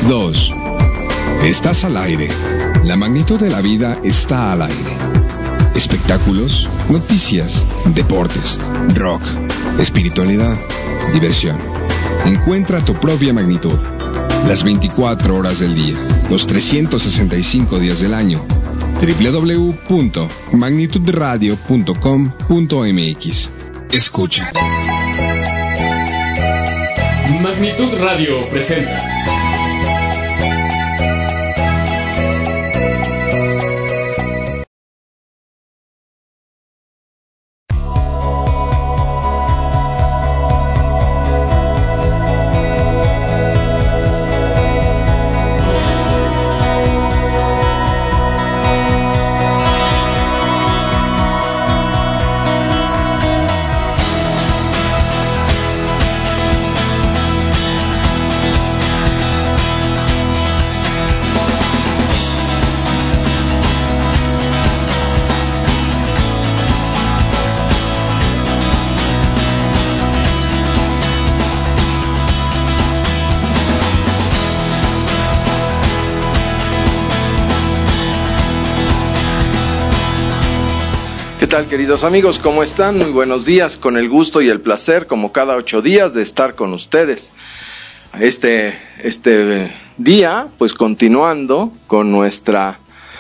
2. Estás al aire. La magnitud de la vida está al aire. Espectáculos, noticias, deportes, rock, espiritualidad, diversión. Encuentra tu propia magnitud. Las 24 horas del día, los 365 días del año. www.magnitudradio.com.mx. Escucha. Magnitud Radio presenta. ¿Qué tal, queridos amigos? ¿Cómo están? Muy buenos días, con el gusto y el placer, como cada 8 días, de estar con ustedes. Este día, pues continuando con nuestra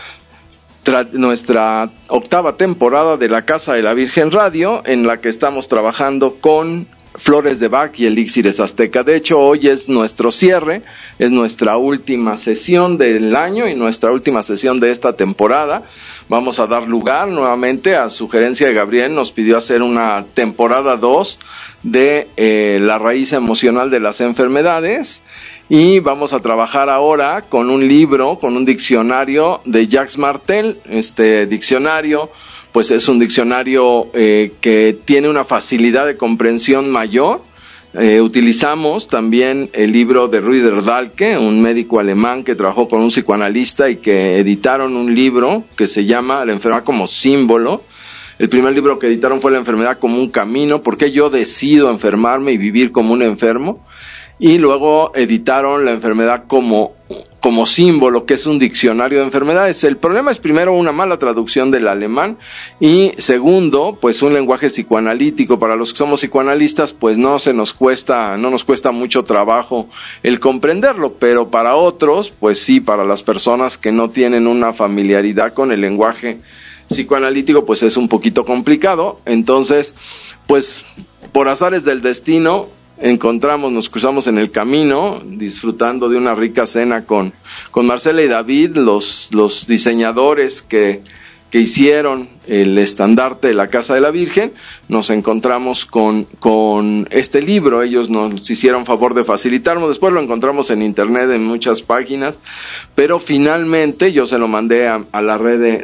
octava temporada de la Casa de la Virgen Radio, en la que estamos trabajando con Flores de Bach y Elixires Azteca. De hecho, hoy es nuestro cierre, es nuestra última sesión del año y nuestra última sesión de esta temporada. Vamos a dar lugar nuevamente a sugerencia de Gabriel, nos pidió hacer una temporada 2 de la raíz emocional de las enfermedades, y vamos a trabajar ahora con un libro, con un diccionario de Jacques Martel. Este diccionario pues es un diccionario que tiene una facilidad de comprensión mayor. Utilizamos también el libro de Rüdiger Dahlke, un médico alemán que trabajó con un psicoanalista y que editaron un libro que se llama La enfermedad como símbolo. El primer libro que editaron fue La enfermedad como un camino, ¿por qué yo decido enfermarme y vivir como un enfermo? Y luego editaron La enfermedad como símbolo, que es un diccionario de enfermedades. El problema es, primero, una mala traducción del alemán, y segundo, pues un lenguaje psicoanalítico. Para los que somos psicoanalistas, pues no nos cuesta mucho trabajo el comprenderlo, pero para otros, pues sí, para las personas que no tienen una familiaridad con el lenguaje psicoanalítico, pues es un poquito complicado. Entonces, pues por azares del destino, nos cruzamos en el camino, disfrutando de una rica cena con Marcela y David, los diseñadores que hicieron el estandarte de la Casa de la Virgen. Nos encontramos con este libro, ellos nos hicieron favor de facilitarnos, después lo encontramos en internet en muchas páginas, pero finalmente yo se lo mandé a la red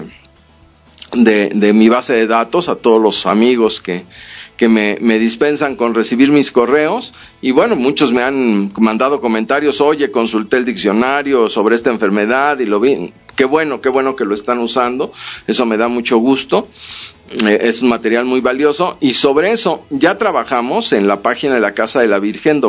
de mi base de datos, a todos los amigos que me dispensan con recibir mis correos, y bueno, muchos me han mandado comentarios: oye, consulté el diccionario sobre esta enfermedad y lo vi, qué bueno que lo están usando, eso me da mucho gusto, es un material muy valioso. Y sobre eso ya trabajamos en la página de la Casa de la Virgen,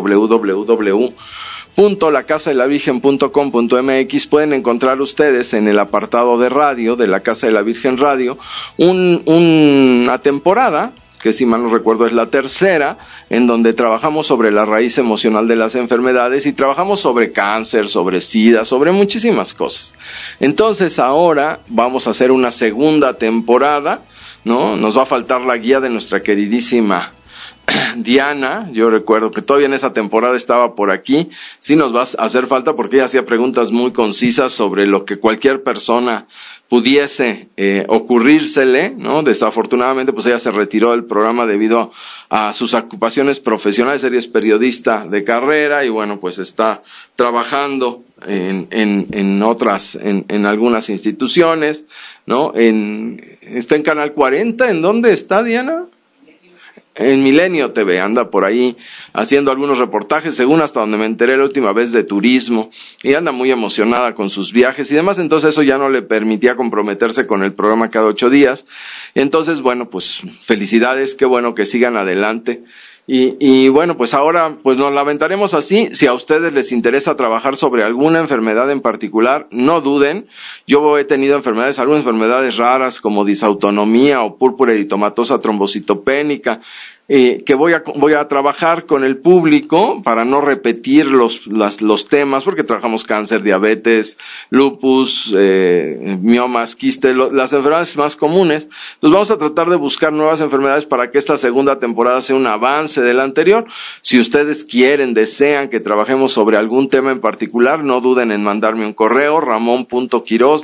www.lacasadelavirgen.com.mx. pueden encontrar ustedes en el apartado de radio de la Casa de la Virgen Radio una temporada, que si mal no recuerdo es la tercera, en donde trabajamos sobre la raíz emocional de las enfermedades, y trabajamos sobre cáncer, sobre SIDA, sobre muchísimas cosas. Entonces ahora vamos a hacer una segunda temporada, ¿no? Nos va a faltar la guía de nuestra queridísima Diana. Yo recuerdo que todavía en esa temporada estaba por aquí. Sí nos va a hacer falta, porque ella hacía preguntas muy concisas sobre lo que cualquier persona pudiese ocurrírsele, ¿no? Desafortunadamente, pues ella se retiró del programa debido a sus ocupaciones profesionales. Ella es periodista de carrera y bueno, pues está trabajando en otras, en algunas instituciones, ¿no? Está en Canal 40. ¿En dónde está, Diana? En Milenio TV, anda por ahí haciendo algunos reportajes, según hasta donde me enteré la última vez, de turismo, y anda muy emocionada con sus viajes y demás. Entonces eso ya no le permitía comprometerse con el programa cada 8 días. Entonces, bueno, pues felicidades, qué bueno que sigan adelante. Y bueno, pues ahora pues nos la aventaremos así. Si a ustedes les interesa trabajar sobre alguna enfermedad en particular, no duden. Yo he tenido algunas enfermedades raras como disautonomía o púrpura eritomatosa trombocitopénica, que voy a trabajar con el público para no repetir los temas, porque trabajamos cáncer, diabetes, lupus, miomas, quistes, las enfermedades más comunes. Entonces vamos a tratar de buscar nuevas enfermedades para que esta segunda temporada sea un avance de la anterior. Si ustedes desean que trabajemos sobre algún tema en particular, no duden en mandarme un correo, ramon.quiroz,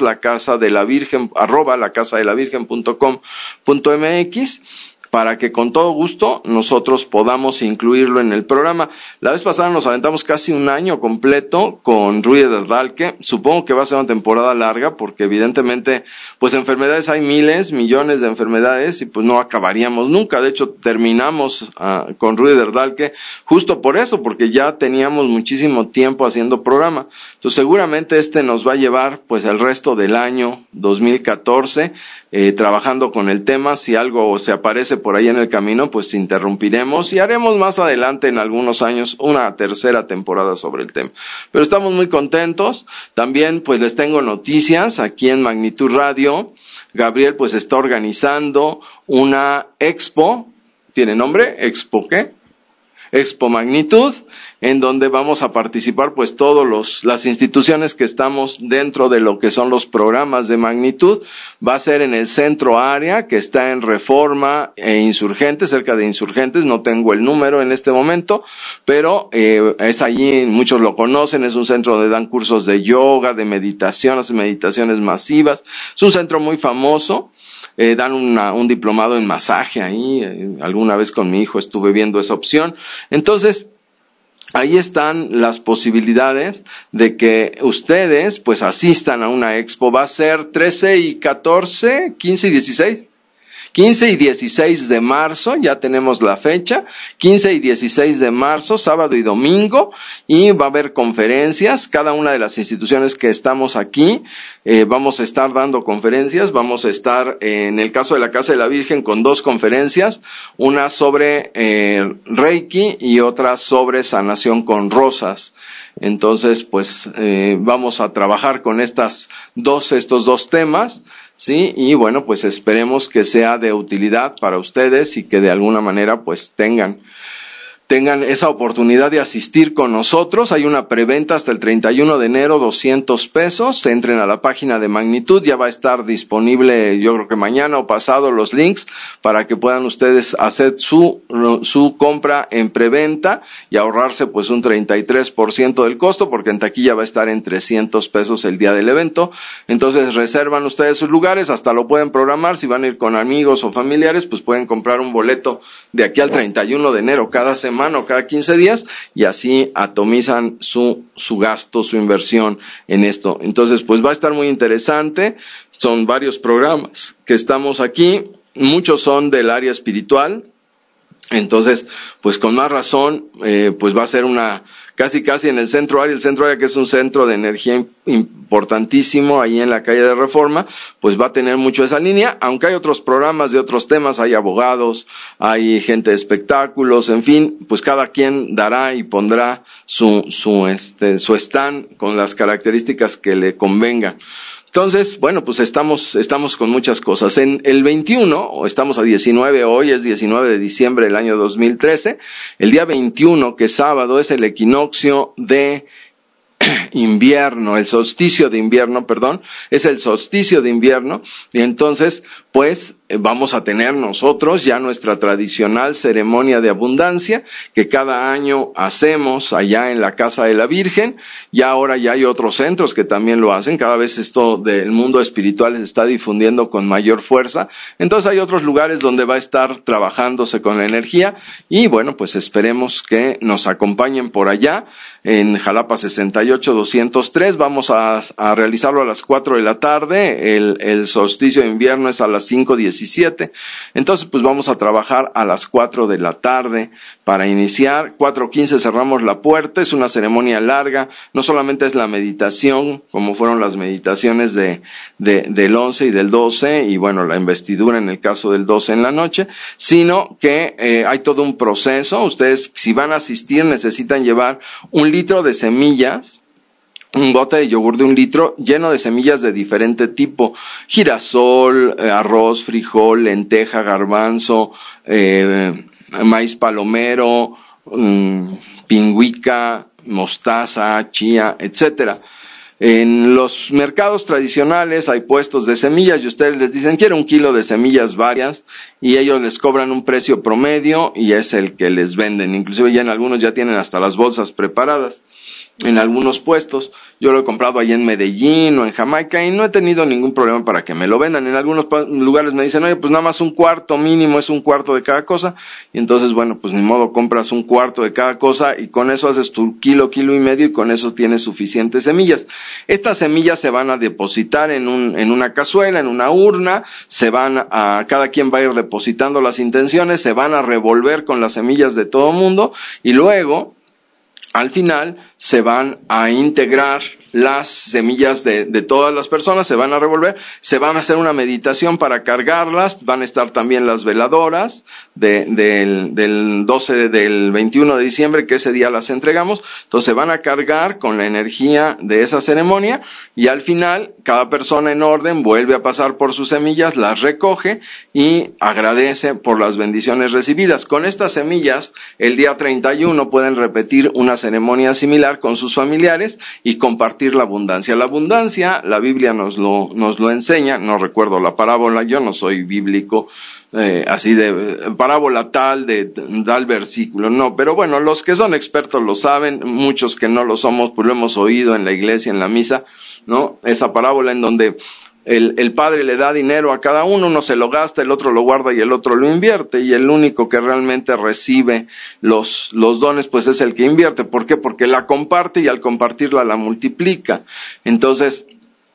lacasadelavirgen@lacasadelavirgen.com.mx, para que con todo gusto nosotros podamos incluirlo en el programa. La vez pasada nos aventamos casi un año completo con Rüdiger Dahlke. Supongo que va a ser una temporada larga porque evidentemente pues enfermedades hay miles, millones de enfermedades y pues no acabaríamos nunca. De hecho terminamos con Rüdiger Dahlke justo por eso, porque ya teníamos muchísimo tiempo haciendo programa. Entonces seguramente nos va a llevar pues el resto del año 2014 trabajando con el tema. Si algo se aparece por ahí en el camino, pues interrumpiremos y haremos más adelante en algunos años una tercera temporada sobre el tema. Pero estamos muy contentos. También pues les tengo noticias aquí en Magnitud Radio. Gabriel pues está organizando una expo. ¿Tiene nombre? ¿Expo qué? Expo Magnitud, en donde vamos a participar pues las instituciones que estamos dentro de lo que son los programas de Magnitud. Va a ser en el centro área, que está en Reforma e Insurgentes, cerca de Insurgentes. No tengo el número en este momento, pero es allí, muchos lo conocen. Es un centro donde dan cursos de yoga, de meditación, hacen meditaciones masivas. Es un centro muy famoso. Dan un diplomado en masaje ahí. Alguna vez con mi hijo estuve viendo esa opción. Entonces, ahí están las posibilidades de que ustedes pues asistan a una expo. Va a ser 13 y 14, 15 y 16. 15 y 16 de marzo, ya tenemos la fecha, 15 y 16 de marzo, sábado y domingo, y va a haber conferencias. Cada una de las instituciones que estamos aquí, vamos a estar dando conferencias. Vamos a estar, en el caso de la Casa de la Virgen, con 2 conferencias, una sobre Reiki y otra sobre sanación con rosas. Entonces, pues, vamos a trabajar con estos dos temas, ¿sí? Y bueno, pues esperemos que sea de utilidad para ustedes y que de alguna manera, pues, tengan esa oportunidad de asistir con nosotros. Hay una preventa hasta el 31 de enero, 200 pesos. Entren a la página de Magnitud, ya va a estar disponible, yo creo que mañana o pasado, los links para que puedan ustedes hacer su compra en preventa y ahorrarse pues un 33% del costo, porque en taquilla va a estar en 300 pesos el día del evento. Entonces reservan ustedes sus lugares, hasta lo pueden programar. Si van a ir con amigos o familiares, pues pueden comprar un boleto de aquí al 31 de enero cada semana o cada 15 días, y así atomizan su gasto, su inversión en esto. Entonces, pues va a estar muy interesante. Son varios programas que estamos aquí, muchos son del área espiritual. Entonces, pues con más razón, pues va a ser casi en el centro área, que es un centro de energía importantísimo ahí en la calle de Reforma, pues va a tener mucho esa línea, aunque hay otros programas de otros temas. Hay abogados, hay gente de espectáculos, en fin, pues cada quien dará y pondrá su stand con las características que le convenga. Entonces, bueno, pues estamos con muchas cosas. En el 21, o estamos a 19 hoy, es 19 de diciembre del año 2013, el día 21, que es sábado, es el equinoccio de invierno, el solsticio de invierno, es el solsticio de invierno, y entonces, pues, vamos a tener nosotros ya nuestra tradicional ceremonia de abundancia que cada año hacemos allá en la Casa de la Virgen. Ya ahora ya hay otros centros que también lo hacen. Cada vez esto del mundo espiritual se está difundiendo con mayor fuerza. Entonces hay otros lugares donde va a estar trabajándose con la energía, y bueno, pues esperemos que nos acompañen por allá en Jalapa 68-203. Vamos a realizarlo a las 4 de la tarde. El solsticio de invierno es a las 5:17. 17. Entonces, pues vamos a trabajar a las 4 de la tarde para iniciar. 4:15 cerramos la puerta. Es una ceremonia larga. No solamente es la meditación, como fueron las meditaciones del 11 y del 12, y bueno, la investidura en el caso del 12 en la noche, sino que hay todo un proceso. Ustedes, si van a asistir, necesitan llevar 1 litro de semillas, un bote de yogur de 1 litro lleno de semillas de diferente tipo: girasol, arroz, frijol, lenteja, garbanzo, maíz palomero, pingüica, mostaza, chía, etcétera. En los mercados tradicionales hay puestos de semillas y ustedes les dicen: quiero 1 kilo de semillas varias, y ellos les cobran un precio promedio y es el que les venden. Inclusive ya en algunos ya tienen hasta las bolsas preparadas. En algunos puestos, yo lo he comprado allá en Medellín o en Jamaica y no he tenido ningún problema para que me lo vendan. En algunos lugares me dicen: oye, pues nada más 1/4 mínimo, es 1/4 de cada cosa. Y entonces, bueno, pues ni modo, compras 1/4 de cada cosa y con eso haces tu kilo y medio, y con eso tienes suficientes semillas. Estas semillas se van a depositar en una cazuela, en una urna, cada quien va a ir depositando las intenciones, se van a revolver con las semillas de todo mundo, y luego, al final, se van a integrar las semillas de todas las personas, se van a revolver, se van a hacer una meditación para cargarlas, van a estar también las veladoras del 12, del 21 de diciembre, que ese día las entregamos. Entonces se van a cargar con la energía de esa ceremonia, y al final cada persona en orden vuelve a pasar por sus semillas, las recoge y agradece por las bendiciones recibidas. Con estas semillas, el día 31 pueden repetir una ceremonia similar con sus familiares y compartir la abundancia. La abundancia, la Biblia nos lo enseña. No recuerdo la parábola, yo no soy bíblico, así de parábola tal versículo, no, pero bueno, los que son expertos lo saben, muchos que no lo somos, pues lo hemos oído en la iglesia, en la misa, ¿no? Esa parábola en donde el padre le da dinero a cada uno se lo gasta, el otro lo guarda y el otro lo invierte, y el único que realmente recibe los dones, pues es el que invierte. ¿Por qué? Porque la comparte, y al compartirla la multiplica. Entonces,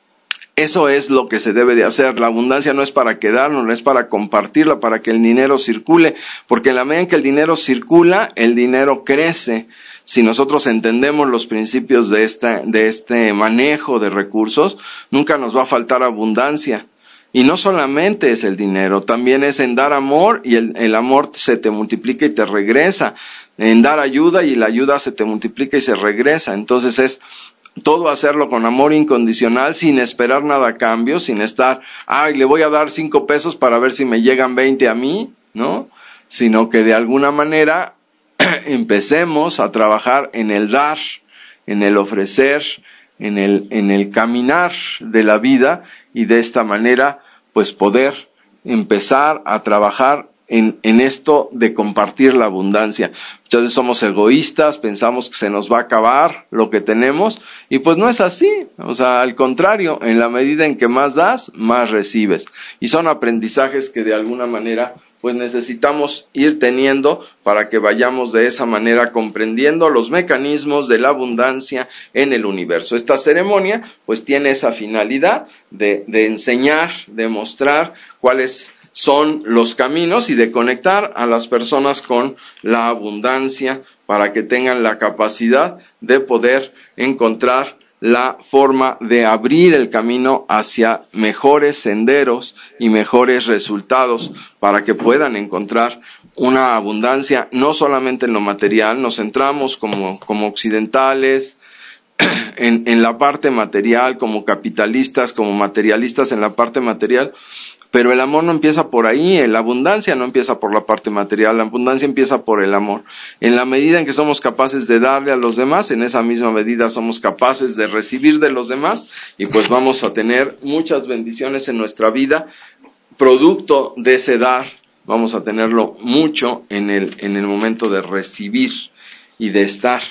eso es lo que se debe de hacer. La abundancia no es para quedarnos, no es para compartirla, para que el dinero circule, porque en la medida en que el dinero circula, el dinero crece. Si nosotros entendemos los principios de este manejo de recursos, nunca nos va a faltar abundancia. Y no solamente es el dinero, también es en dar amor, y el amor se te multiplica y te regresa. En dar ayuda, y la ayuda se te multiplica y se regresa. Entonces es todo hacerlo con amor incondicional, sin esperar nada a cambio, sin estar, le voy a dar 5 pesos para ver si me llegan 20 a mí, ¿no? Sino que de alguna manera empecemos a trabajar en el dar, en el ofrecer, en el caminar de la vida, y de esta manera pues poder empezar a trabajar en esto de compartir la abundancia. Muchas veces somos egoístas, pensamos que se nos va a acabar lo que tenemos, y pues no es así. O sea, al contrario, en la medida en que más das, más recibes. Y son aprendizajes que de alguna manera pues necesitamos ir teniendo para que vayamos de esa manera comprendiendo los mecanismos de la abundancia en el universo. Esta ceremonia pues tiene esa finalidad de enseñar, de mostrar cuáles son los caminos y de conectar a las personas con la abundancia para que tengan la capacidad de poder encontrar la forma de abrir el camino hacia mejores senderos y mejores resultados, para que puedan encontrar una abundancia no solamente en lo material. Nos centramos como occidentales en la parte material, como capitalistas, como materialistas en la parte material, pero el amor no empieza por ahí, la abundancia no empieza por la parte material, la abundancia empieza por el amor. En la medida en que somos capaces de darle a los demás, en esa misma medida somos capaces de recibir de los demás, y pues vamos a tener muchas bendiciones en nuestra vida, producto de ese dar. Vamos a tenerlo mucho en el momento de recibir y de estar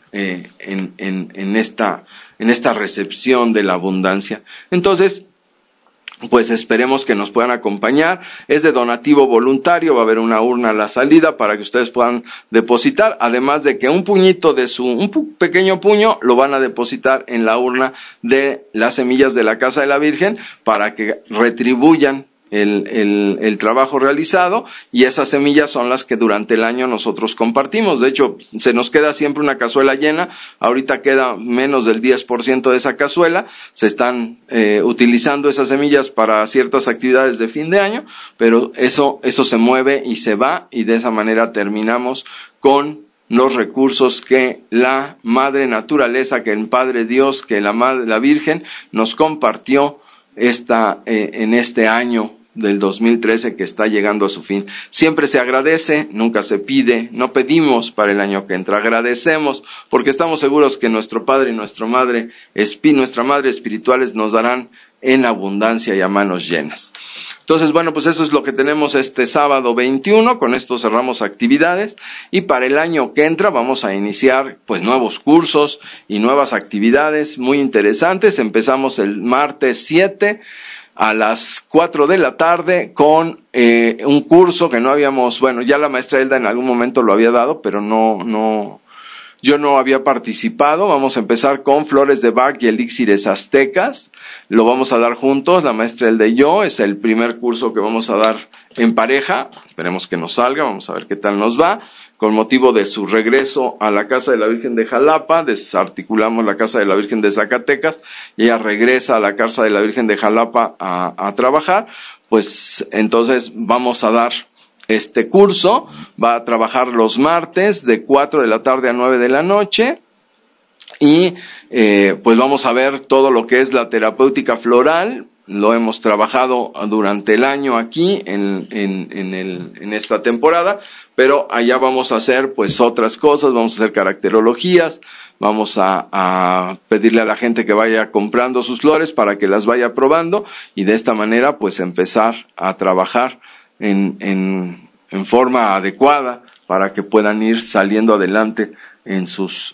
en esta recepción de la abundancia. Entonces, pues esperemos que nos puedan acompañar. Es de donativo voluntario, va a haber una urna a la salida para que ustedes puedan depositar, además de que un pequeño puño lo van a depositar en la urna de las semillas de la Casa de la Virgen, para que retribuyan el trabajo realizado, y esas semillas son las que durante el año nosotros compartimos. De hecho, se nos queda siempre una cazuela llena. Ahorita queda menos del 10% de esa cazuela. Se están utilizando esas semillas para ciertas actividades de fin de año, pero eso se mueve y se va, y de esa manera terminamos con los recursos que la Madre Naturaleza, que el Padre Dios, que la Virgen nos compartió en este año del 2013 que está llegando a su fin. Siempre se agradece, nunca se pide, no pedimos para el año que entra, agradecemos, porque estamos seguros que nuestro Padre y nuestra Madre espirituales nos darán en abundancia y a manos llenas. Entonces, bueno, pues eso es lo que tenemos este sábado 21, con esto cerramos actividades, y para el año que entra vamos a iniciar pues nuevos cursos y nuevas actividades muy interesantes. Empezamos el martes 7 a las 4 de la tarde con un curso que no habíamos, bueno, ya la maestra Elda en algún momento lo había dado, pero yo no había participado. Vamos a empezar con Flores de Bach y Elixires Aztecas. Lo vamos a dar juntos, la maestra Elda y yo. Es el primer curso que vamos a dar en pareja. Esperemos que nos salga, vamos a ver qué tal nos va. Con motivo de su regreso a la Casa de la Virgen de Jalapa, desarticulamos la Casa de la Virgen de Zacatecas, y ella regresa a la Casa de la Virgen de Jalapa a trabajar. Pues entonces vamos a dar este curso. Va a trabajar los martes de 4 de la tarde a 9 de la noche, y pues vamos a ver todo lo que es la terapéutica floral. Lo hemos trabajado durante el año aquí en esta temporada, pero allá vamos a hacer pues otras cosas. Vamos a hacer caracterologías, vamos a pedirle a la gente que vaya comprando sus flores para que las vaya probando, y de esta manera pues empezar a trabajar en forma adecuada para que puedan ir saliendo adelante en sus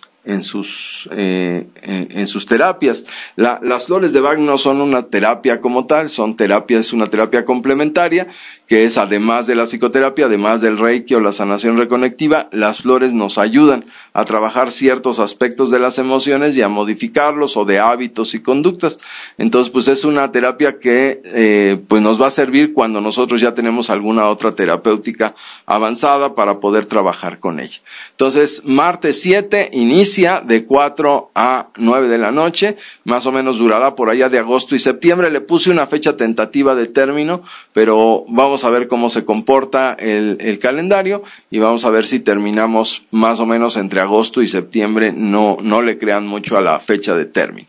terapias. Las flores de Bach no son una terapia como tal, es una terapia complementaria, que es además de la psicoterapia, además del Reiki o la sanación reconectiva. Las flores nos ayudan a trabajar ciertos aspectos de las emociones y a modificarlos, o de hábitos y conductas. Entonces, pues es una terapia que pues nos va a servir cuando nosotros ya tenemos alguna otra terapéutica avanzada para poder trabajar con ella. Entonces, martes 7 inicia de 4 a 9 de la noche, más o menos durará por allá de agosto y septiembre. Le puse una fecha tentativa de término, pero vamos a ver cómo se comporta el calendario, y vamos a ver si terminamos más o menos entre agosto y septiembre. No le crean mucho a la fecha de término.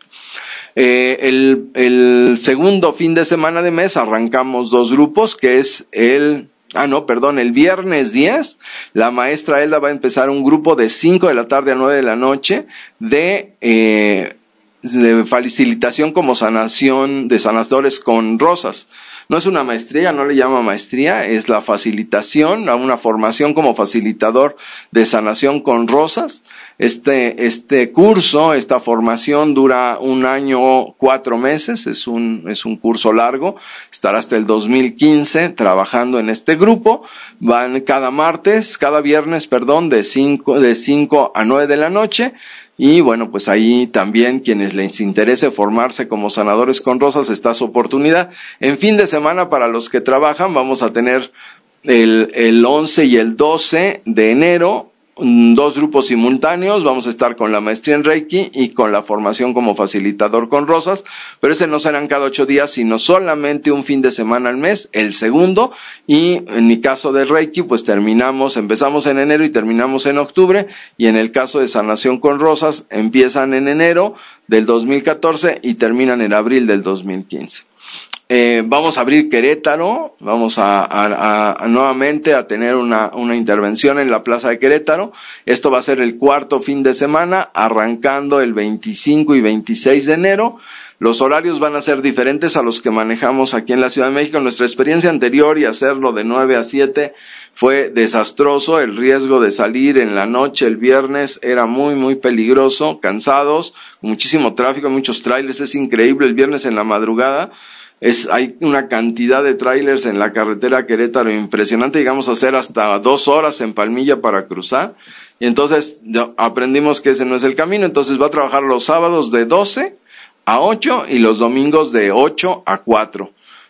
El segundo fin de semana de mes arrancamos 2 grupos, que es el viernes 10, la maestra Elda va a empezar un grupo de 5 de la tarde a 9 de la noche de facilitación como sanación de sanadores con rosas. No es una maestría, no le llama maestría, es la facilitación, una formación como facilitador de sanación con rosas. Este curso, esta formación dura 1 año 4 meses, es un curso largo, estará hasta el 2015 trabajando en este grupo. Van cada viernes, de 5 a 9 de la noche. Y bueno, pues ahí también quienes les interese formarse como sanadores con rosas, está su oportunidad. En fin de semana, para los que trabajan, vamos a tener el 11 y el 12 de enero, 2 grupos simultáneos. Vamos a estar con la maestría en Reiki y con la formación como facilitador con rosas, pero ese no serán cada 8 días, sino solamente un fin de semana al mes, el segundo. Y en mi caso de Reiki, pues empezamos en enero y terminamos en octubre, y en el caso de sanación con rosas, empiezan en enero del 2014 y terminan en abril del 2015. Vamos a abrir Querétaro, vamos a nuevamente a tener una intervención en la Plaza de Querétaro. Esto va a ser el 4º fin de semana, arrancando el 25 y 26 de enero. Los horarios van a ser diferentes a los que manejamos aquí en la Ciudad de México. Nuestra experiencia anterior, y hacerlo de 9 a 7, fue desastroso. El riesgo de salir en la noche el viernes era muy, muy peligroso, cansados, muchísimo tráfico, muchos trailers. Es increíble, el viernes en la madrugada hay una cantidad de trailers en la carretera Querétaro impresionante. Llegamos a hacer hasta 2 horas en Palmilla para cruzar, y entonces aprendimos que ese no es el camino. Entonces va a trabajar los sábados de 12 a 8 y los domingos de 8 a 4.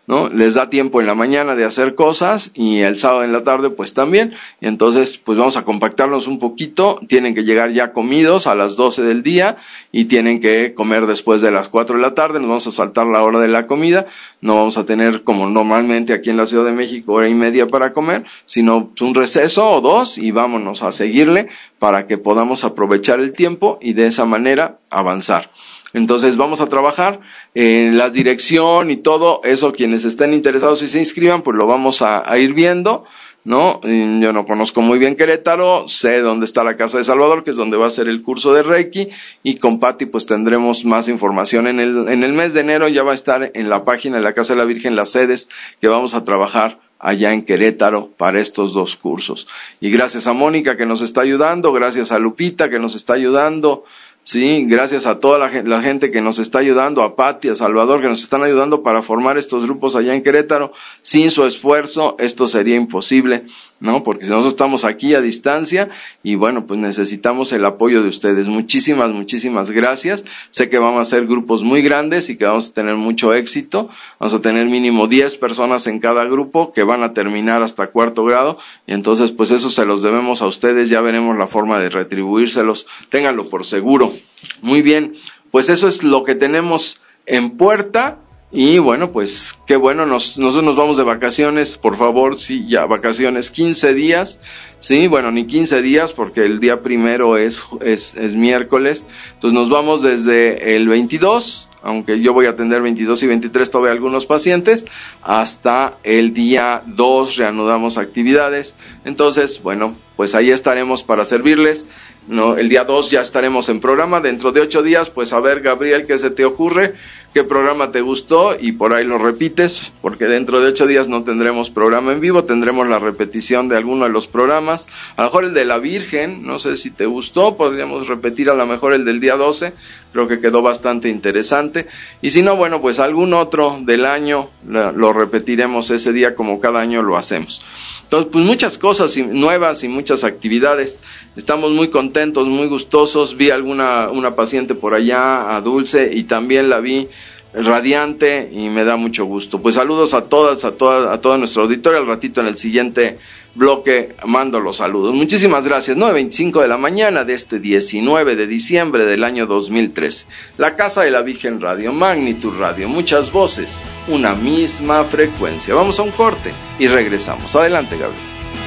¿no? Les da tiempo en la mañana de hacer cosas y el sábado en la tarde pues también, y entonces pues vamos a compactarnos un poquito. Tienen que llegar ya comidos a las 12 del día y tienen que comer después de las 4 de la tarde. Nos vamos a saltar la hora de la comida, no vamos a tener como normalmente aquí en la Ciudad de México 1:30 para comer, sino un receso o 2 y vámonos a seguirle para que podamos aprovechar el tiempo y de esa manera avanzar. Entonces vamos a trabajar en la dirección y todo eso. Quienes estén interesados y se inscriban, pues lo vamos a ir viendo, ¿no? Yo no conozco muy bien Querétaro, sé dónde está la Casa de Salvador, que es donde va a ser el curso de Reiki, y con Pati pues tendremos más información. En el mes de enero ya va a estar en la página de la Casa de la Virgen las sedes que vamos a trabajar allá en Querétaro para estos 2 cursos. Y gracias a Mónica que nos está ayudando, gracias a Lupita que nos está ayudando, sí, gracias a toda la gente que nos está ayudando, a Pati, a Salvador, que nos están ayudando para formar estos grupos allá en Querétaro. Sin su esfuerzo esto sería imposible, ¿no? Porque si nosotros estamos aquí a distancia y bueno, pues necesitamos el apoyo de ustedes. Muchísimas gracias. Sé que vamos a hacer grupos muy grandes y que vamos a tener mucho éxito. Vamos a tener mínimo 10 personas en cada grupo que van a terminar hasta 4º grado, y entonces pues eso se los debemos a ustedes. Ya veremos la forma de retribuírselos, ténganlo por seguro. Muy bien, pues eso es lo que tenemos en puerta. Y bueno, pues qué bueno, nosotros nos vamos de vacaciones, por favor, sí, ya vacaciones, 15 días, sí, bueno, ni 15 días porque el día 1 es miércoles, entonces nos vamos desde el 22, aunque yo voy a atender 22 y 23 todavía algunos pacientes, hasta el día 2 reanudamos actividades. Entonces, bueno, pues ahí estaremos para servirles. No, el día 2 ya estaremos en programa. Dentro de 8 días, pues a ver, Gabriel, ¿qué se te ocurre? ¿Qué programa te gustó? Y por ahí lo repites, porque dentro de 8 días no tendremos programa en vivo, tendremos la repetición de alguno de los programas. A lo mejor el de la Virgen, no sé si te gustó, podríamos repetir a lo mejor el del día 12, creo que quedó bastante interesante. Y si no, bueno, pues algún otro del año lo repetiremos ese día como cada año lo hacemos. Entonces, pues muchas cosas nuevas y muchas actividades. Estamos muy contentos, muy gustosos. Vi una paciente por allá, a Dulce, y también la vi radiante y me da mucho gusto. Pues saludos a toda nuestra auditorio. Al ratito en el siguiente bloque mando los saludos. Muchísimas gracias. 9:25 de la mañana de este 19 de diciembre del año 2013. La Casa de la Virgen Radio, Magnitud Radio, muchas voces, una misma frecuencia. Vamos a un corte y regresamos. Adelante, Gabriel.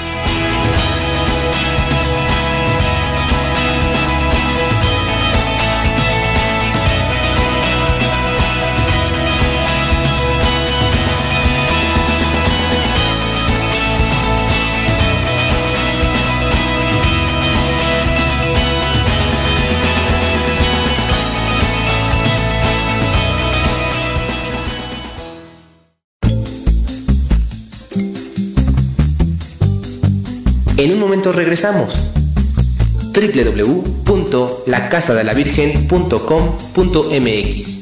En un momento regresamos. www.lacasadelavirgen.com.mx.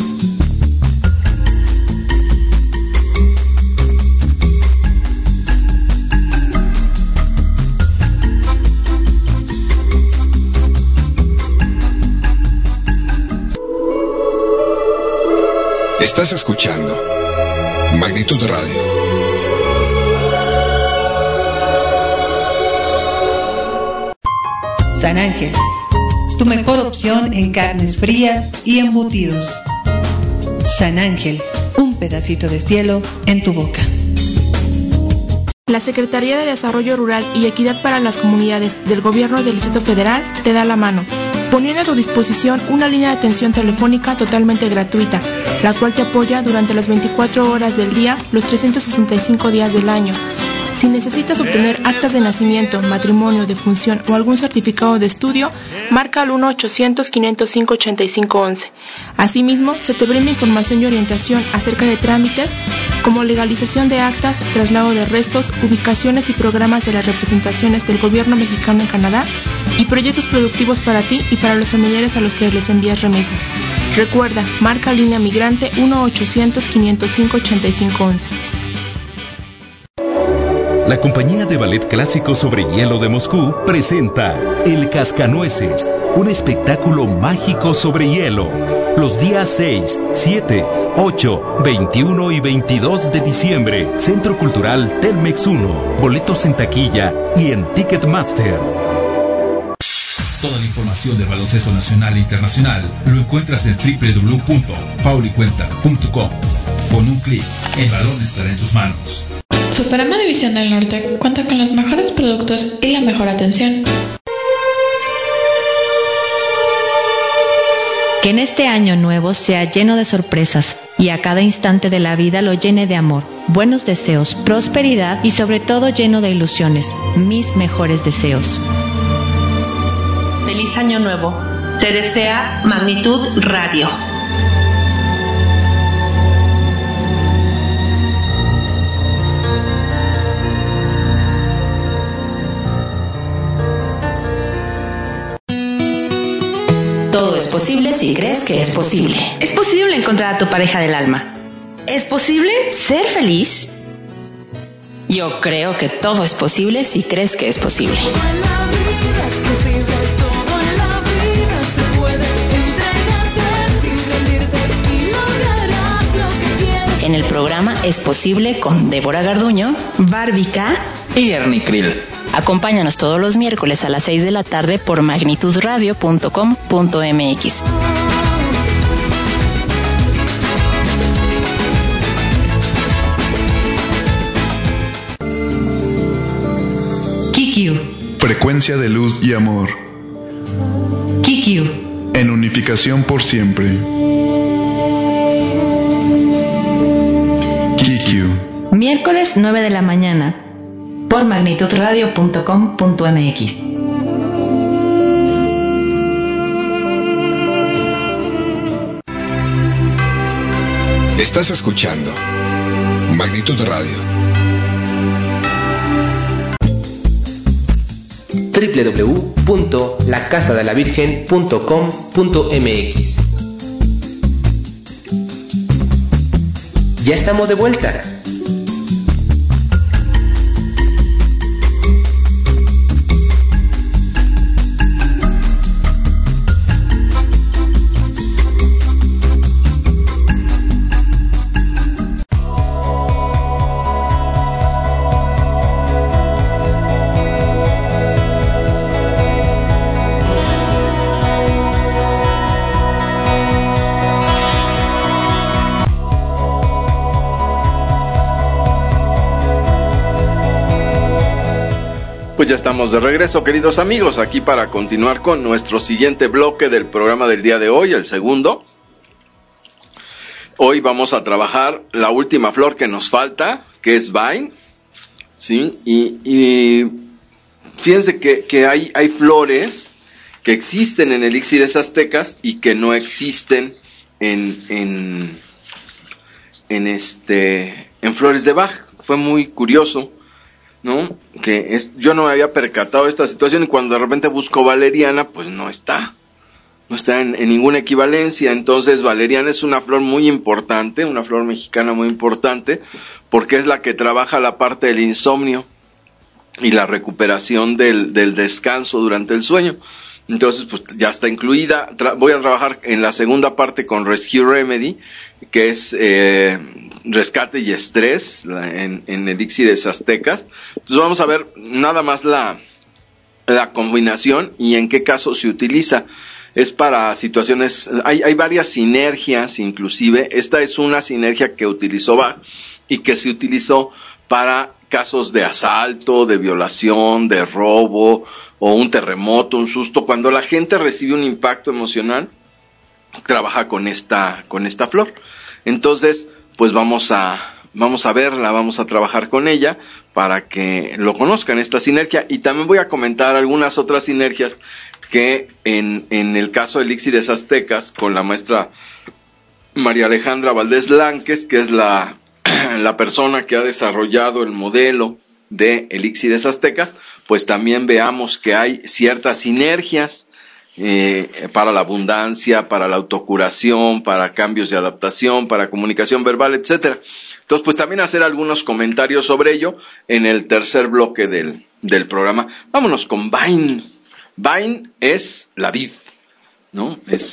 Estás escuchando Magnitud Radio. San Ángel, tu mejor opción en carnes frías y embutidos. San Ángel, un pedacito de cielo en tu boca. La Secretaría de Desarrollo Rural y Equidad para las Comunidades del Gobierno del Distrito Federal te da la mano, poniendo a tu disposición una línea de atención telefónica totalmente gratuita, la cual te apoya durante las 24 horas del día, los 365 días del año. Si necesitas obtener actas de nacimiento, matrimonio, defunción o algún certificado de estudio, marca al 1-800-505-8511. Asimismo, se te brinda información y orientación acerca de trámites como legalización de actas, traslado de restos, ubicaciones y programas de las representaciones del gobierno mexicano en Canadá y proyectos productivos para ti y para los familiares a los que les envías remesas. Recuerda, marca línea migrante 1-800-505-8511. La compañía de ballet clásico sobre hielo de Moscú presenta El Cascanueces, un espectáculo mágico sobre hielo. Los días 6, 7, 8, 21 y 22 de diciembre. Centro Cultural Telmex 1. Boletos en taquilla y en Ticketmaster. Toda la información del baloncesto nacional e internacional lo encuentras en www.paulicuenta.com. Con un clic, el balón estará en tus manos. Superama División del Norte cuenta con los mejores productos y la mejor atención. Que en este año nuevo sea lleno de sorpresas y a cada instante de la vida lo llene de amor, buenos deseos, prosperidad y sobre todo lleno de ilusiones. Mis mejores deseos. Feliz Año Nuevo. Te desea Magnitud Radio. Todo es posible si crees que es posible. Es posible encontrar a tu pareja del alma. ¿Es posible ser feliz? Yo creo que todo es posible si crees que es posible. En el programa Es Posible con Débora Garduño, Bárbica y Ernie Krill. Acompáñanos todos los miércoles a las 6 de la tarde por magnitudradio.com.mx. KIKU. Frecuencia de luz y amor. KIKU. En unificación por siempre. KIKU. Miércoles 9 de la mañana por magnitudradio.com.mx. Estás escuchando Magnitud Radio. www.lacasadelavirgen.com.mx. Ya estamos de vuelta. Pues ya estamos de regreso, queridos amigos, aquí para continuar con nuestro siguiente bloque del programa del día de hoy, el segundo. Hoy vamos a trabajar la última flor que nos falta, que es Vine, ¿sí? Y fíjense que hay flores que existen en elixires aztecas y que no existen en flores de Bach. Fue muy curioso, ¿no? Yo no me había percatado de esta situación y cuando de repente busco valeriana, pues no está en ninguna equivalencia. Entonces valeriana es una flor muy importante, una flor mexicana muy importante, porque es la que trabaja la parte del insomnio y la recuperación del descanso durante el sueño. Entonces pues ya está incluida. Voy a trabajar en la segunda parte con Rescue Remedy, que es rescate y estrés en elixires aztecas. Entonces vamos a ver nada más la combinación y en qué caso se utiliza. Es para situaciones, hay varias sinergias inclusive. Esta es una sinergia que utilizó Bach y que se utilizó para casos de asalto, de violación, de robo o un terremoto, un susto. Cuando la gente recibe un impacto emocional, trabaja con esta flor. Entonces, pues vamos a verla, vamos a trabajar con ella para que lo conozcan, esta sinergia. Y también voy a comentar algunas otras sinergias que en el caso de elixires aztecas, con la maestra María Alejandra Valdés Lánquez, que es la persona que ha desarrollado el modelo de elixires aztecas, pues también veamos que hay ciertas sinergias para la abundancia, para la autocuración, para cambios de adaptación, para comunicación verbal, etcétera. Entonces, pues también hacer algunos comentarios sobre ello en el tercer bloque del programa. Vámonos con Vine. Vine es la vid, ¿no?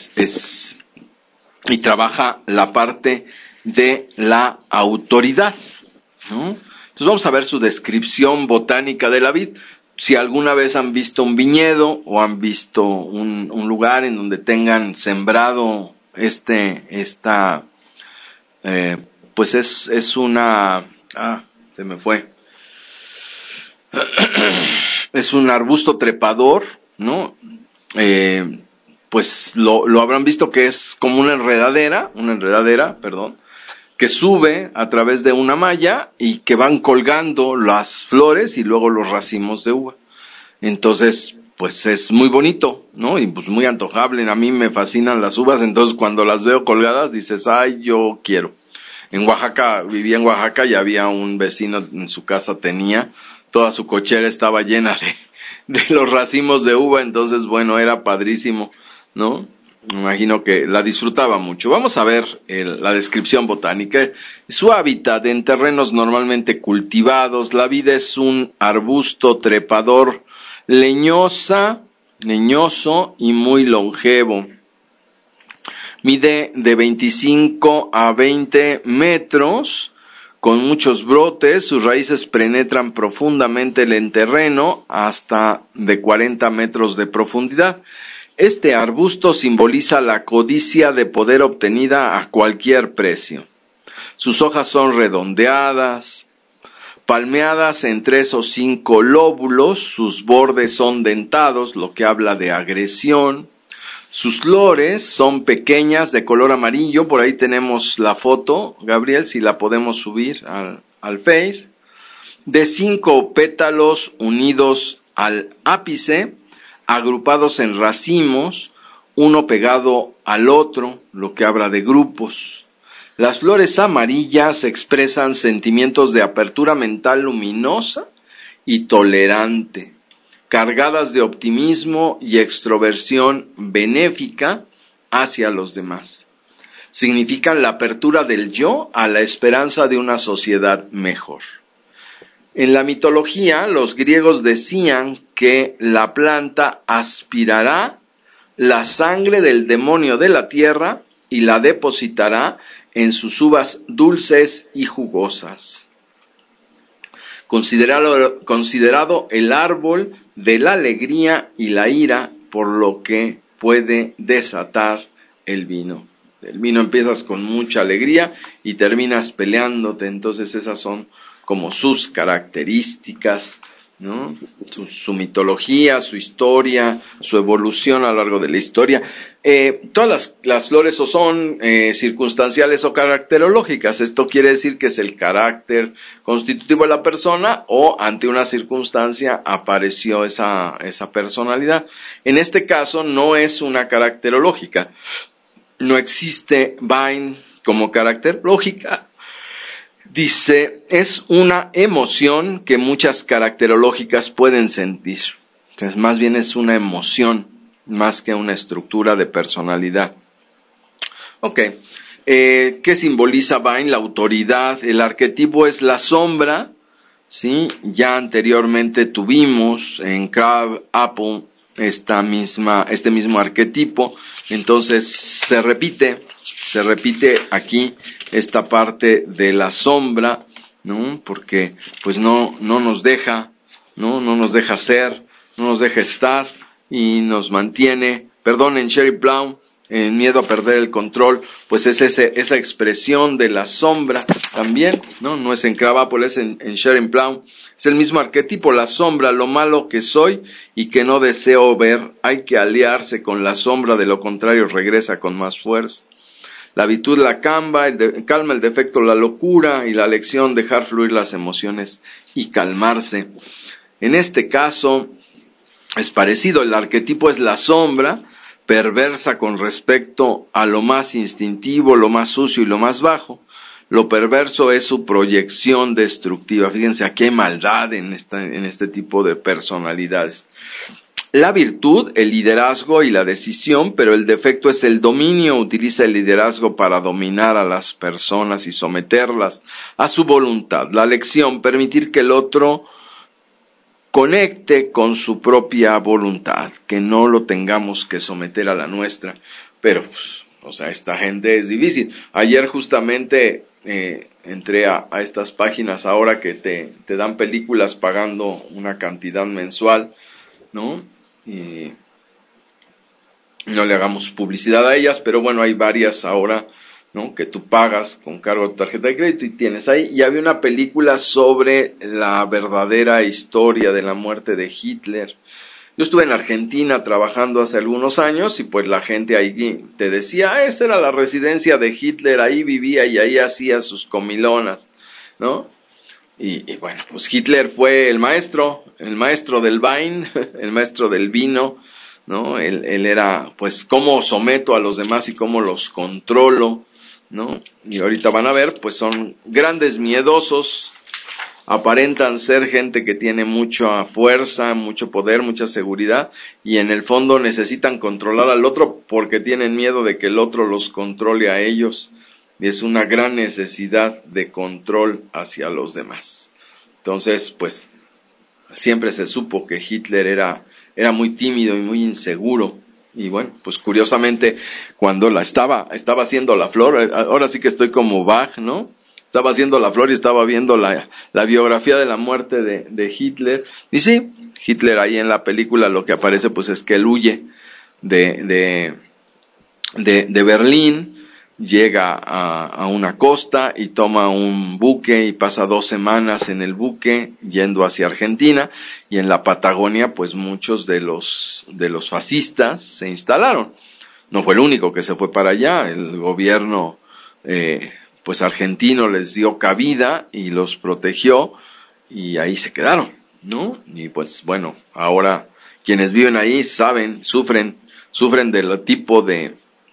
Y trabaja la parte de la autoridad, ¿no? Entonces vamos a ver su descripción botánica de la vid. Si alguna vez han visto un viñedo o han visto un lugar en donde tengan sembrado pues es una, se me fue, es un arbusto trepador, ¿no? Pues lo habrán visto que es como una enredadera, que sube a través de una malla y que van colgando las flores y luego los racimos de uva. Entonces, pues es muy bonito, ¿no? Y pues muy antojable. A mí me fascinan las uvas, entonces cuando las veo colgadas dices, ay, yo quiero. Vivía en Oaxaca y había un vecino en su casa, toda su cochera estaba llena de los racimos de uva, entonces bueno, era padrísimo, ¿no? Me imagino que la disfrutaba mucho. Vamos a ver la descripción botánica. Su hábitat en terrenos normalmente cultivados. La vid es un arbusto trepador leñoso y muy longevo. Mide de 25 a 20 metros, con muchos brotes. Sus raíces penetran profundamente el terreno hasta de 40 metros de profundidad. Este arbusto simboliza la codicia de poder obtenida a cualquier precio. Sus hojas son redondeadas, palmeadas en 3 o 5 lóbulos, sus bordes son dentados, lo que habla de agresión. Sus flores son pequeñas, de color amarillo, por ahí tenemos la foto, Gabriel, si la podemos subir al Face, de 5 pétalos unidos al ápice, agrupados en racimos, uno pegado al otro, lo que habla de grupos. Las flores amarillas expresan sentimientos de apertura mental luminosa y tolerante, cargadas de optimismo y extroversión benéfica hacia los demás. Significan la apertura del yo a la esperanza de una sociedad mejor. En la mitología, los griegos decían que la planta aspirará la sangre del demonio de la tierra y la depositará en sus uvas dulces y jugosas. Considerado el árbol de la alegría y la ira, por lo que puede desatar el vino. El vino empiezas con mucha alegría y terminas peleándote, entonces esas son como sus características, ¿no? Su mitología, su historia, su evolución a lo largo de la historia. Todas las flores o son circunstanciales o caracterológicas. Esto quiere decir que es el carácter constitutivo de la persona o ante una circunstancia apareció esa personalidad. En este caso no es una caracterológica. No existe Vine como caracterológica. Dice, es una emoción que muchas caracterológicas pueden sentir. Entonces, más bien es una emoción, más que una estructura de personalidad. Ok, ¿qué simboliza Vine? La autoridad. El arquetipo es la sombra, ¿sí? Ya anteriormente tuvimos en Crab Apple este mismo arquetipo. Entonces, se repite aquí esta parte de la sombra, ¿no? Porque pues no nos deja ser, no nos deja estar y nos mantiene, en Sherry Plow, en Miedo a perder el control, pues es esa expresión de la sombra también, no es en Crab Apple, es en Sherry Plow, es el mismo arquetipo, la sombra, lo malo que soy y que no deseo ver, hay que aliarse con la sombra, de lo contrario regresa con más fuerza. La virtud la calma, el defecto la locura y la lección dejar fluir las emociones y calmarse. En este caso es parecido, el arquetipo es la sombra, perversa con respecto a lo más instintivo, lo más sucio y lo más bajo. Lo perverso es su proyección destructiva. Fíjense, aquí hay maldad en este tipo de personalidades. la virtud, el liderazgo y la decisión, pero el defecto es el dominio. Utiliza el liderazgo para dominar a las personas y someterlas a su voluntad. La lección, permitir que el otro conecte con su propia voluntad, que no lo tengamos que someter a la nuestra. Pero, esta gente es difícil. Ayer justamente entré a estas páginas ahora que te dan películas pagando una cantidad mensual, ¿no? Y no le hagamos publicidad a ellas, pero bueno, hay varias ahora, ¿no? Que tú pagas con cargo a tu tarjeta de crédito y tienes ahí. Y había una película sobre la verdadera historia de la muerte de Hitler. Yo estuve en Argentina trabajando hace algunos años y pues la gente ahí te decía, esta era la residencia de Hitler, ahí vivía y ahí hacía sus comilonas, ¿no? Y bueno, pues Hitler fue el maestro del Wein, el maestro del vino, ¿no? Él era, pues, cómo someto a los demás y cómo los controlo, ¿no? Y ahorita van a ver, pues son grandes miedosos, aparentan ser gente que tiene mucha fuerza, mucho poder, mucha seguridad, y en el fondo necesitan controlar al otro porque tienen miedo de que el otro los controle a ellos. Y es una gran necesidad de control hacia los demás. Entonces, pues, siempre se supo que Hitler era muy tímido y muy inseguro. Y bueno, pues curiosamente, cuando estaba haciendo la flor, ahora sí que estoy como Bach, ¿no? Estaba haciendo la flor y estaba viendo la biografía de la muerte de Hitler. Y sí, Hitler ahí en la película lo que aparece pues es que él huye de Berlín, llega a una costa y toma un buque y pasa 2 semanas en el buque yendo hacia Argentina, y en la Patagonia pues muchos de los fascistas se instalaron. No fue el único que se fue para allá, el gobierno pues argentino les dio cabida y los protegió y ahí se quedaron, ¿no? Y pues bueno, ahora quienes viven ahí saben, sufren del tipo de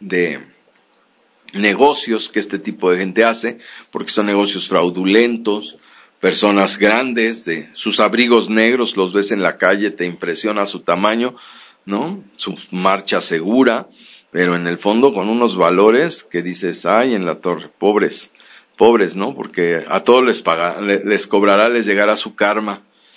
negocios que este tipo de gente hace, porque son negocios fraudulentos, personas grandes, de sus abrigos negros, los ves en la calle, te impresiona su tamaño, ¿no? Su marcha segura, pero en el fondo con unos valores que dices, ay, en la torre, pobres, ¿no? Porque a todos les cobrará, les llegará su karma.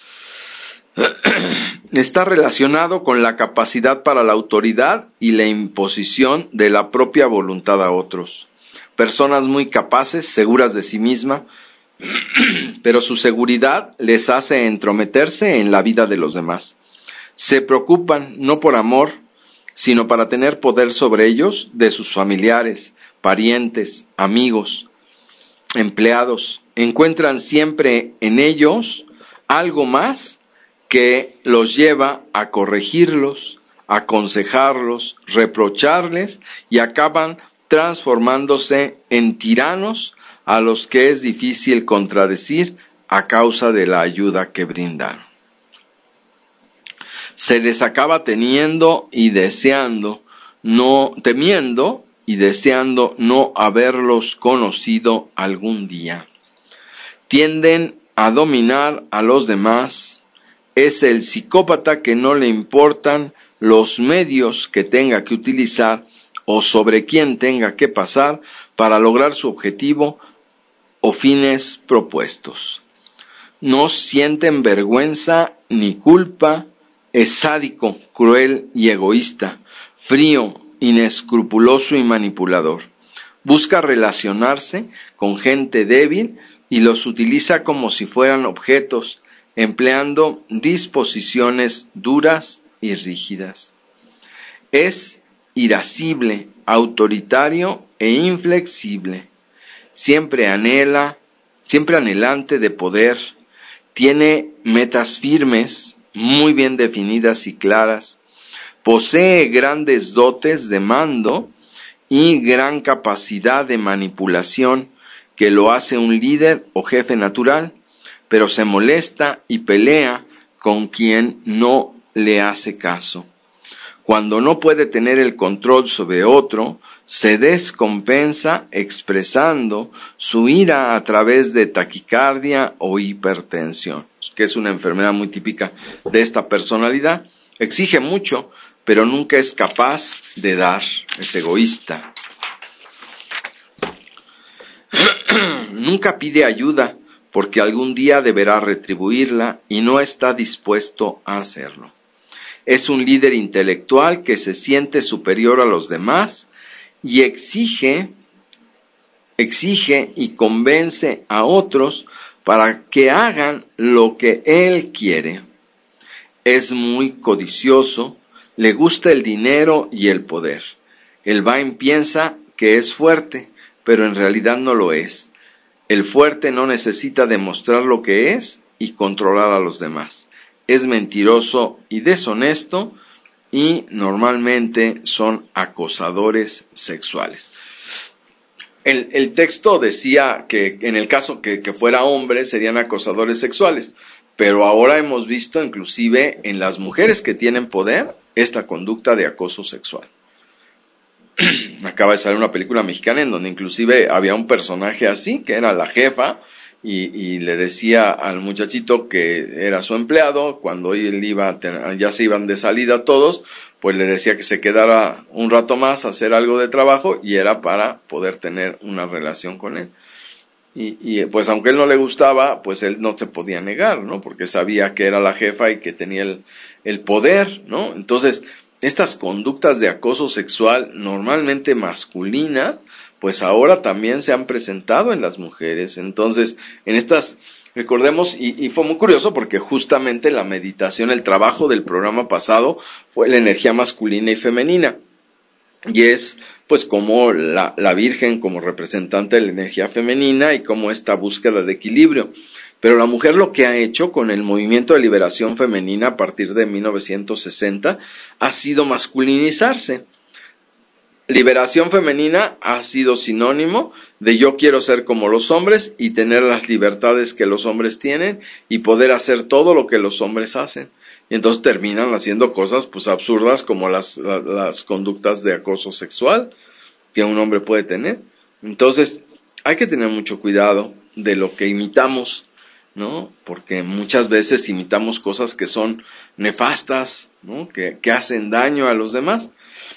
Está relacionado con la capacidad para la autoridad y la imposición de la propia voluntad a otros. Personas muy capaces, seguras de sí mismas, pero su seguridad les hace entrometerse en la vida de los demás. Se preocupan no por amor, sino para tener poder sobre ellos, de sus familiares, parientes, amigos, empleados. Encuentran siempre en ellos algo más que los lleva a corregirlos, aconsejarlos, reprocharles, y acaban transformándose en tiranos a los que es difícil contradecir a causa de la ayuda que brindaron. Se les acaba temiendo y deseando no haberlos conocido algún día. Tienden a dominar a los demás. Es el psicópata que no le importan los medios que tenga que utilizar o sobre quién tenga que pasar para lograr su objetivo o fines propuestos. No sienten vergüenza ni culpa, es sádico, cruel y egoísta, frío, inescrupuloso y manipulador. Busca relacionarse con gente débil y los utiliza como si fueran objetos, empleando disposiciones duras y rígidas. Es irascible, autoritario e inflexible. Siempre anhelante de poder. Tiene metas firmes, muy bien definidas y claras. Posee grandes dotes de mando y gran capacidad de manipulación que lo hace un líder o jefe natural, pero se molesta y pelea con quien no le hace caso. Cuando no puede tener el control sobre otro, se descompensa expresando su ira a través de taquicardia o hipertensión, que es una enfermedad muy típica de esta personalidad. Exige mucho, pero nunca es capaz de dar. Es egoísta. Nunca pide ayuda, porque algún día deberá retribuirla y no está dispuesto a hacerlo. Es un líder intelectual que se siente superior a los demás y exige y convence a otros para que hagan lo que él quiere. Es muy codicioso, le gusta el dinero y el poder. El vain piensa que es fuerte, pero en realidad no lo es. El fuerte no necesita demostrar lo que es y controlar a los demás. Es mentiroso y deshonesto y normalmente son acosadores sexuales. El texto decía que en el caso que fuera hombre serían acosadores sexuales, pero ahora hemos visto inclusive en las mujeres que tienen poder esta conducta de acoso sexual. Acaba de salir una película mexicana en donde inclusive había un personaje así, que era la jefa, y le decía al muchachito que era su empleado, cuando él ya se iban de salida todos, pues le decía que se quedara un rato más a hacer algo de trabajo, y era para poder tener una relación con él. Y pues aunque él no le gustaba, pues él no se podía negar, ¿no? Porque sabía que era la jefa y que tenía el poder, ¿no? Entonces, estas conductas de acoso sexual normalmente masculinas, pues ahora también se han presentado en las mujeres. Entonces, recordemos, y fue muy curioso porque justamente la meditación, el trabajo del programa pasado fue la energía masculina y femenina. Y es pues como la Virgen como representante de la energía femenina y como esta búsqueda de equilibrio. Pero la mujer lo que ha hecho con el movimiento de liberación femenina a partir de 1960 ha sido masculinizarse. Liberación femenina ha sido sinónimo de yo quiero ser como los hombres y tener las libertades que los hombres tienen y poder hacer todo lo que los hombres hacen. Y entonces terminan haciendo cosas pues absurdas como las conductas de acoso sexual que un hombre puede tener. Entonces hay que tener mucho cuidado de lo que imitamos, ¿no? Porque muchas veces imitamos cosas que son nefastas, ¿no? Que hacen daño a los demás.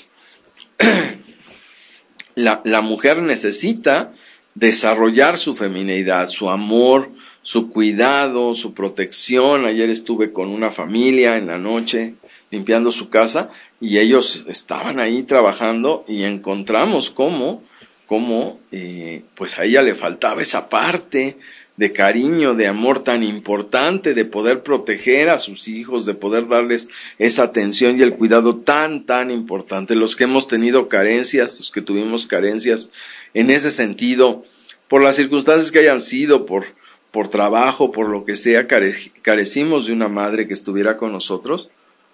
La mujer necesita desarrollar su femineidad, su amor, su cuidado, su protección. Ayer estuve con una familia en la noche limpiando su casa y ellos estaban ahí trabajando y encontramos cómo pues a ella le faltaba esa parte de cariño, de amor tan importante, de poder proteger a sus hijos, de poder darles esa atención y el cuidado tan importante. Los que hemos tenido carencias, los que tuvimos carencias en ese sentido, por las circunstancias que hayan sido, por trabajo, por lo que sea, carecimos de una madre que estuviera con nosotros.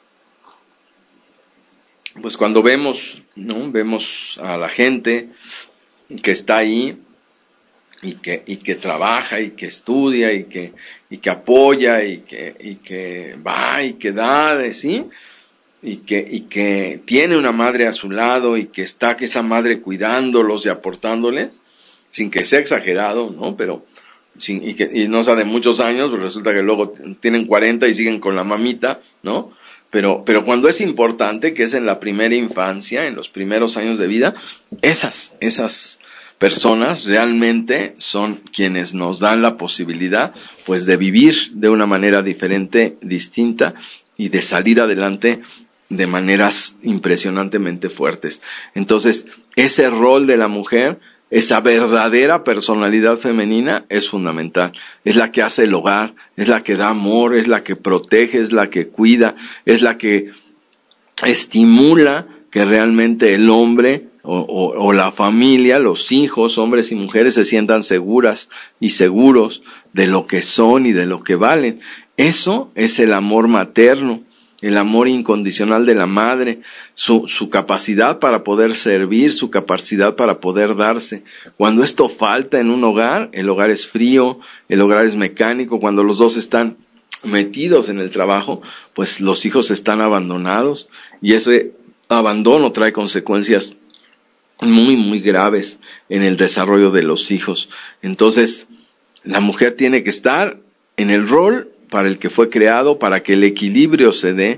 Pues cuando vemos, ¿no? Vemos a la gente que está ahí, y que trabaja y que estudia y que apoya y que va y que da, ¿sí? Y que tiene una madre a su lado y que está que esa madre cuidándolos y aportándoles, sin que sea exagerado, ¿no? Pero y no sea de muchos años, pues resulta que luego tienen 40 y siguen con la mamita, ¿no? Pero cuando es importante, que es en la primera infancia, en los primeros años de vida, esas personas realmente son quienes nos dan la posibilidad pues de vivir de una manera diferente, distinta y de salir adelante de maneras impresionantemente fuertes. Entonces, ese rol de la mujer, esa verdadera personalidad femenina es fundamental. Es la que hace el hogar, es la que da amor, es la que protege, es la que cuida, es la que estimula que realmente el hombre o la familia, los hijos, hombres y mujeres, se sientan seguras y seguros de lo que son y de lo que valen. Eso es el amor materno, el amor incondicional de la madre, su capacidad para poder servir, su capacidad para poder darse. Cuando esto falta en un hogar, el hogar es frío, el hogar es mecánico. Cuando los dos están metidos en el trabajo, pues los hijos están abandonados y ese abandono trae consecuencias muy graves en el desarrollo de los hijos. Entonces, la mujer tiene que estar en el rol para el que fue creado, para que el equilibrio se dé,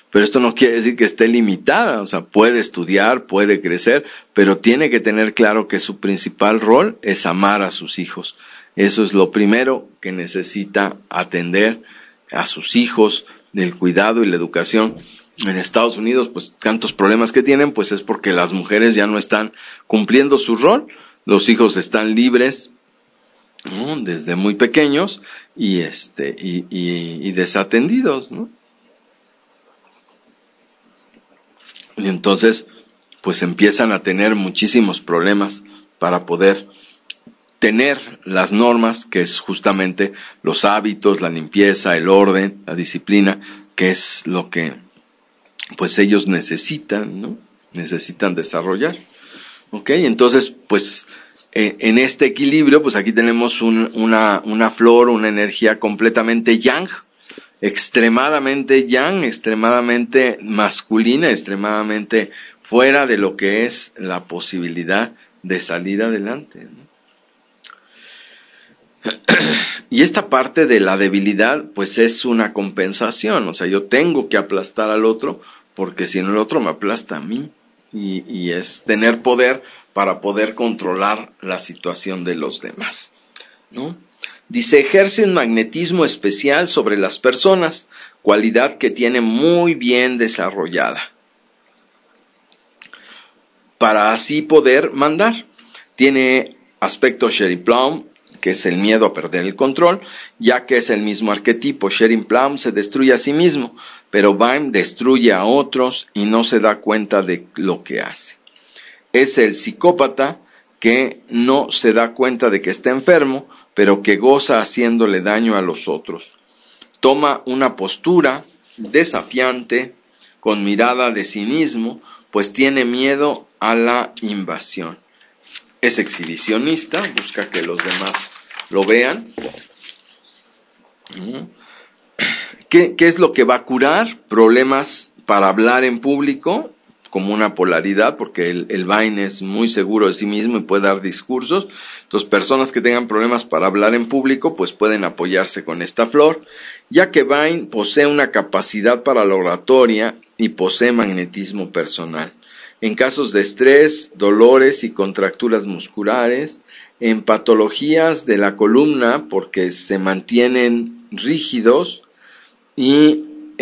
Pero esto no quiere decir que esté limitada, o sea, puede estudiar, puede crecer, pero tiene que tener claro que su principal rol es amar a sus hijos. Eso es lo primero que necesita atender a sus hijos, del cuidado y la educación. En Estados Unidos, pues tantos problemas que tienen, pues es porque las mujeres ya no están cumpliendo su rol, los hijos están libres, ¿no?, desde muy pequeños y desatendidos, ¿no? Y entonces, pues empiezan a tener muchísimos problemas para poder tener las normas, que es justamente los hábitos, la limpieza, el orden, la disciplina, que es lo que pues ellos necesitan, ¿no? Necesitan desarrollar. ¿Ok? Entonces, pues en este equilibrio, pues aquí tenemos una flor, una energía completamente yang, extremadamente masculina, extremadamente fuera de lo que es la posibilidad de salir adelante, ¿no? Y esta parte de la debilidad, pues es una compensación, o sea, yo tengo que aplastar al otro, porque si no el otro me aplasta a mí, y es tener poder para poder controlar la situación de los demás, ¿no? Dice, ejerce un magnetismo especial sobre las personas, cualidad que tiene muy bien desarrollada, para así poder mandar. Tiene aspecto Cherry Plum, que es el miedo a perder el control, ya que es el mismo arquetipo. Cherry Plum se destruye a sí mismo, pero Vine destruye a otros y no se da cuenta de lo que hace. Es el psicópata que no se da cuenta de que está enfermo, pero que goza haciéndole daño a los otros. Toma una postura desafiante, con mirada de cinismo, pues tiene miedo a la invasión. Es exhibicionista, busca que los demás lo vean. ¿Qué es lo que va a curar? Problemas para hablar en público, como una polaridad, porque el Vine es muy seguro de sí mismo y puede dar discursos. Entonces, personas que tengan problemas para hablar en público, pues pueden apoyarse con esta flor, ya que Vine posee una capacidad para la oratoria y posee magnetismo personal. En casos de estrés, dolores y contracturas musculares, en patologías de la columna porque se mantienen rígidos, y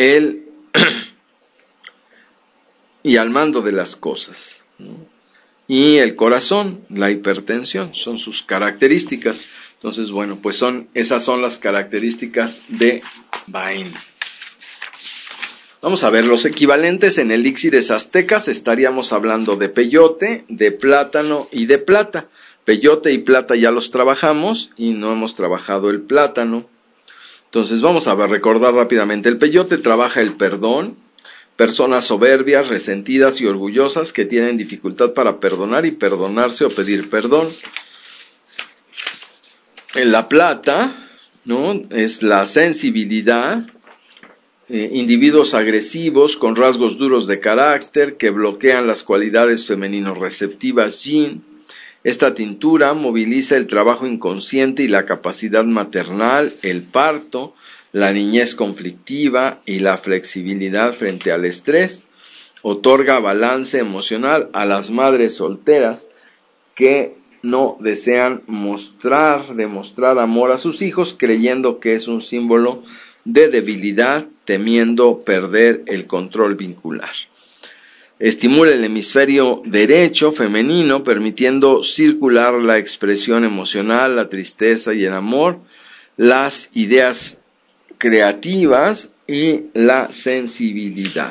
al mando de las cosas, ¿no? Y el corazón, la hipertensión, son sus características. Entonces, bueno, pues esas son las características de Vine. Vamos a ver los equivalentes en elixires aztecas. Estaríamos hablando de peyote, de plátano y de plata. Peyote y plata ya los trabajamos y no hemos trabajado el plátano. Entonces vamos a recordar rápidamente. El peyote trabaja el perdón. Personas soberbias, resentidas y orgullosas que tienen dificultad para perdonar y perdonarse o pedir perdón. En la plata, ¿no?, es la sensibilidad. Individuos agresivos con rasgos duros de carácter que bloquean las cualidades femenino receptivas yin. Esta tintura moviliza el trabajo inconsciente y la capacidad maternal, el parto, la niñez conflictiva y la flexibilidad frente al estrés. Otorga balance emocional a las madres solteras que no desean demostrar amor a sus hijos, creyendo que es un símbolo de debilidad, temiendo perder el control vincular. Estimula el hemisferio derecho femenino, permitiendo circular la expresión emocional, la tristeza y el amor, las ideas creativas y la sensibilidad,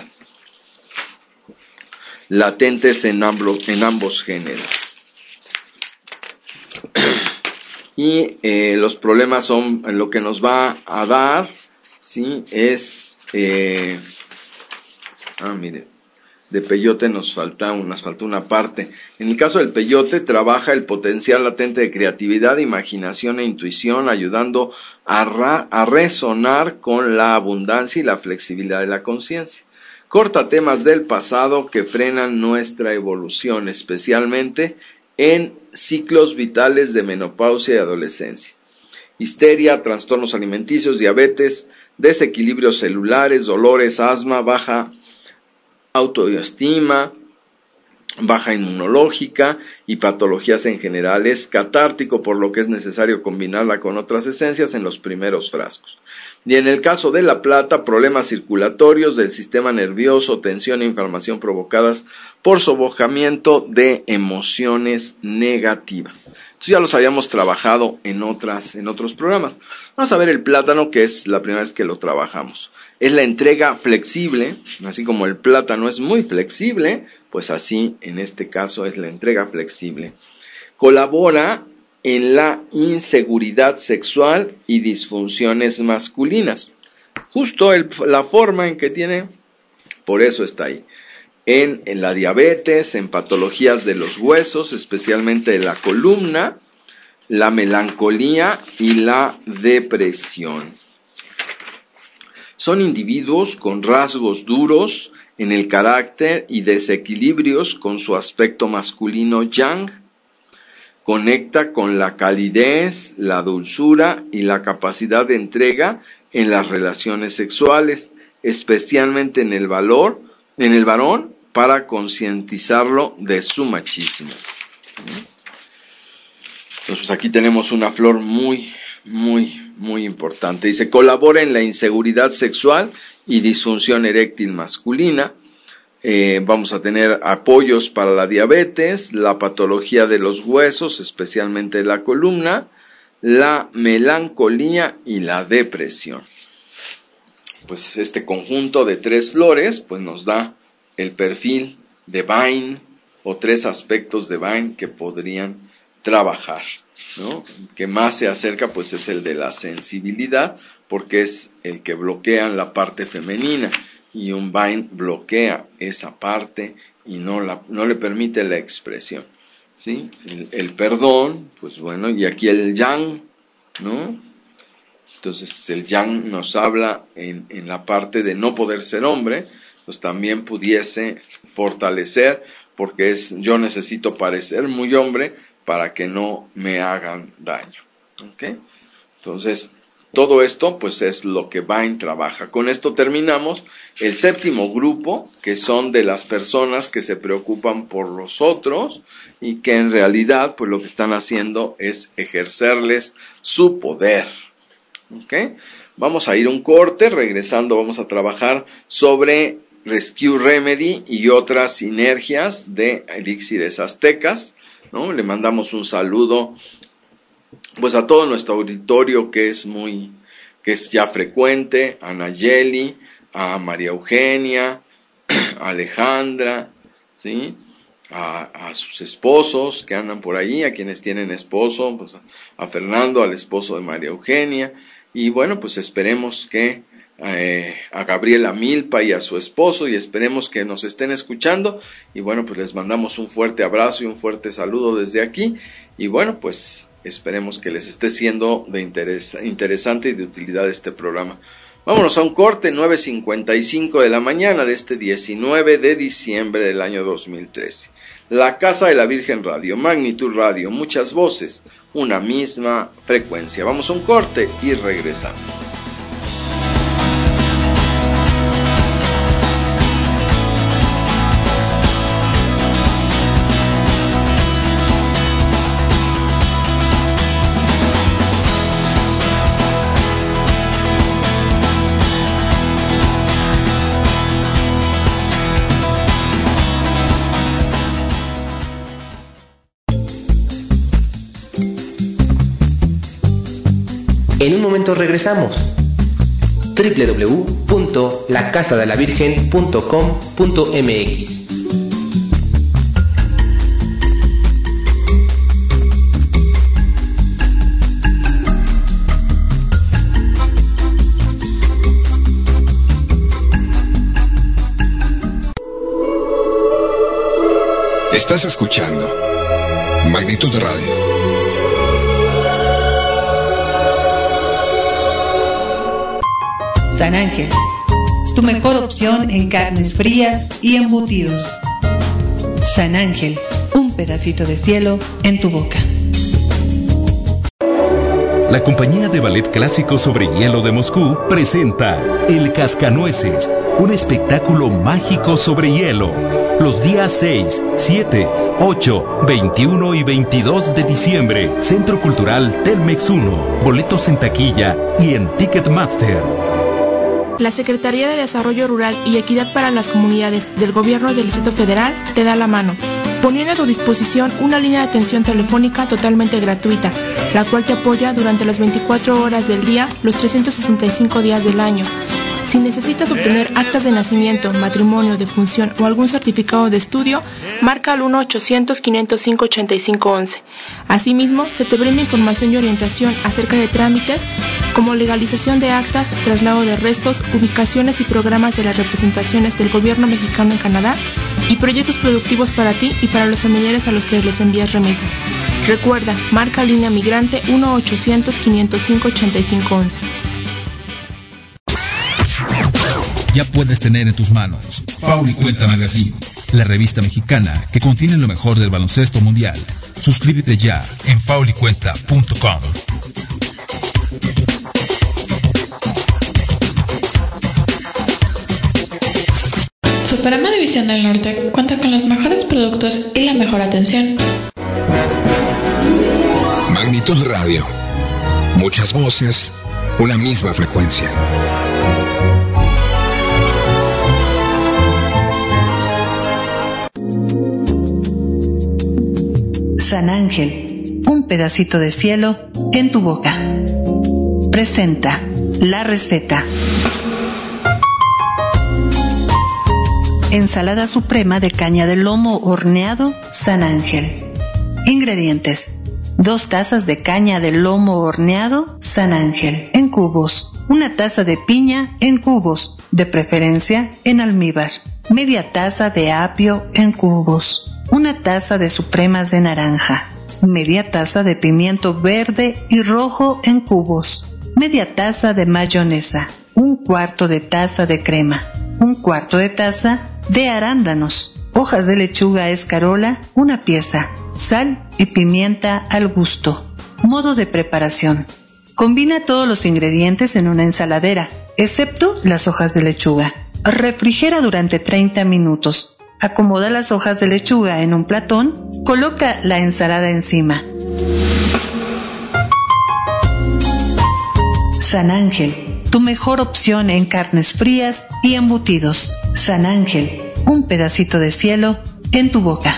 latentes en ambos géneros. Y los problemas son lo que nos va a dar, ¿sí? Es de peyote nos falta una parte. En el caso del peyote trabaja el potencial latente de creatividad, imaginación e intuición, ayudando a resonar con la abundancia y la flexibilidad de la conciencia. Corta temas del pasado que frenan nuestra evolución, especialmente en ciclos vitales de menopausia y adolescencia. Histeria, trastornos alimenticios, diabetes, desequilibrios celulares, dolores, asma, baja autoestima, baja inmunológica y patologías en general. Es catártico, por lo que es necesario combinarla con otras esencias en los primeros frascos. Y en el caso de la plata, problemas circulatorios del sistema nervioso, tensión e inflamación provocadas por sofocamiento de emociones negativas. Entonces ya los habíamos trabajado en otros programas. Vamos a ver el plátano, que es la primera vez que lo trabajamos. Es la entrega flexible, así como el plátano es muy flexible, pues así en este caso es la entrega flexible. Colabora en la inseguridad sexual y disfunciones masculinas. Justo la forma en que tiene, por eso está ahí. En la diabetes, en patologías de los huesos, especialmente de la columna, la melancolía y la depresión. Son individuos con rasgos duros en el carácter y desequilibrios con su aspecto masculino yang. Conecta con la calidez, la dulzura y la capacidad de entrega en las relaciones sexuales, especialmente en el varón, para concientizarlo de su machismo. Entonces aquí tenemos una flor muy importante. Dice, colabora en la inseguridad sexual y disfunción eréctil masculina. Vamos a tener apoyos para la diabetes, la patología de los huesos, especialmente de la columna, la melancolía y la depresión. Pues este conjunto de 3 flores pues nos da el perfil de Vine o 3 aspectos de Vine que podrían trabajar, ¿no? El que más se acerca pues es el de la sensibilidad, porque es el que bloquea la parte femenina. Y un Vine bloquea esa parte y no le permite la expresión, ¿sí? El perdón, pues bueno, y aquí el yang, ¿no? Entonces el yang nos habla en la parte de no poder ser hombre, pues también pudiese fortalecer, porque yo necesito parecer muy hombre para que no me hagan daño, ¿ok? Entonces, todo esto pues es lo que Vine trabaja. Con esto terminamos el 7º grupo, que son de las personas que se preocupan por los otros y que en realidad pues lo que están haciendo es ejercerles su poder. ¿Okay? Vamos a ir a un corte, regresando vamos a trabajar sobre Rescue Remedy y otras sinergias de elixires aztecas, ¿no? Le mandamos un saludo pues a todo nuestro auditorio que es ya frecuente, a Nayeli, a María Eugenia, a Alejandra, ¿sí? A sus esposos que andan por ahí, a quienes tienen esposo, pues a Fernando, al esposo de María Eugenia, y bueno, pues esperemos que a Gabriela Milpa y a su esposo, y esperemos que nos estén escuchando, y bueno, pues les mandamos un fuerte abrazo y un fuerte saludo desde aquí, y bueno, pues esperemos que les esté siendo de interesante y de utilidad este programa. Vámonos a un corte, 9:55 de la mañana de este 19 de diciembre del año 2013. La Casa de la Virgen Radio, Magnitud Radio, muchas voces, una misma frecuencia. Vamos a un corte y regresamos. En un momento regresamos. www.lacasadelavirgen.com.mx. Estás escuchando Magnitud Radio. San Ángel, tu mejor opción en carnes frías y embutidos. San Ángel, un pedacito de cielo en tu boca. La compañía de ballet clásico sobre hielo de Moscú presenta El Cascanueces, un espectáculo mágico sobre hielo. Los días 6, 7, 8, 21 y 22 de diciembre. Centro Cultural Telmex 1. Boletos en taquilla y en Ticketmaster. La Secretaría de Desarrollo Rural y Equidad para las Comunidades del Gobierno del Distrito Federal te da la mano, poniendo a tu disposición una línea de atención telefónica totalmente gratuita, la cual te apoya durante las 24 horas del día, los 365 días del año. Si necesitas obtener actas de nacimiento, matrimonio, defunción o algún certificado de estudio, marca al 1-800-505-8511. Asimismo, se te brinda información y orientación acerca de trámites como legalización de actas, traslado de restos, ubicaciones y programas de las representaciones del gobierno mexicano en Canadá y proyectos productivos para ti y para los familiares a los que les envías remesas. Recuerda, marca línea migrante 1-800-505-8511. Ya puedes tener en tus manos Faul y Cuenta Magazine, la revista mexicana que contiene lo mejor del baloncesto mundial. Suscríbete ya en faulycuenta.com. Superama División del Norte cuenta con los mejores productos y la mejor atención. Magnitud Radio. Muchas voces, una misma frecuencia. San Ángel, un pedacito de cielo en tu boca. Presenta la receta. Ensalada suprema de caña de lomo horneado San Ángel. Ingredientes: 2 tazas de caña de lomo horneado San Ángel en cubos, 1 taza de piña en cubos, de preferencia en almíbar, media taza de apio en cubos, 1 taza de supremas de naranja, media taza de pimiento verde y rojo en cubos, media taza de mayonesa, 1/4 de taza de crema, 1/4 de taza de arándanos, hojas de lechuga escarola, 1 pieza, sal y pimienta al gusto. Modo de preparación: combina todos los ingredientes en una ensaladera, excepto las hojas de lechuga. Refrigera durante 30 minutos. Acomoda las hojas de lechuga en un platón, coloca la ensalada encima. San Ángel, tu mejor opción en carnes frías y embutidos. San Ángel, un pedacito de cielo en tu boca.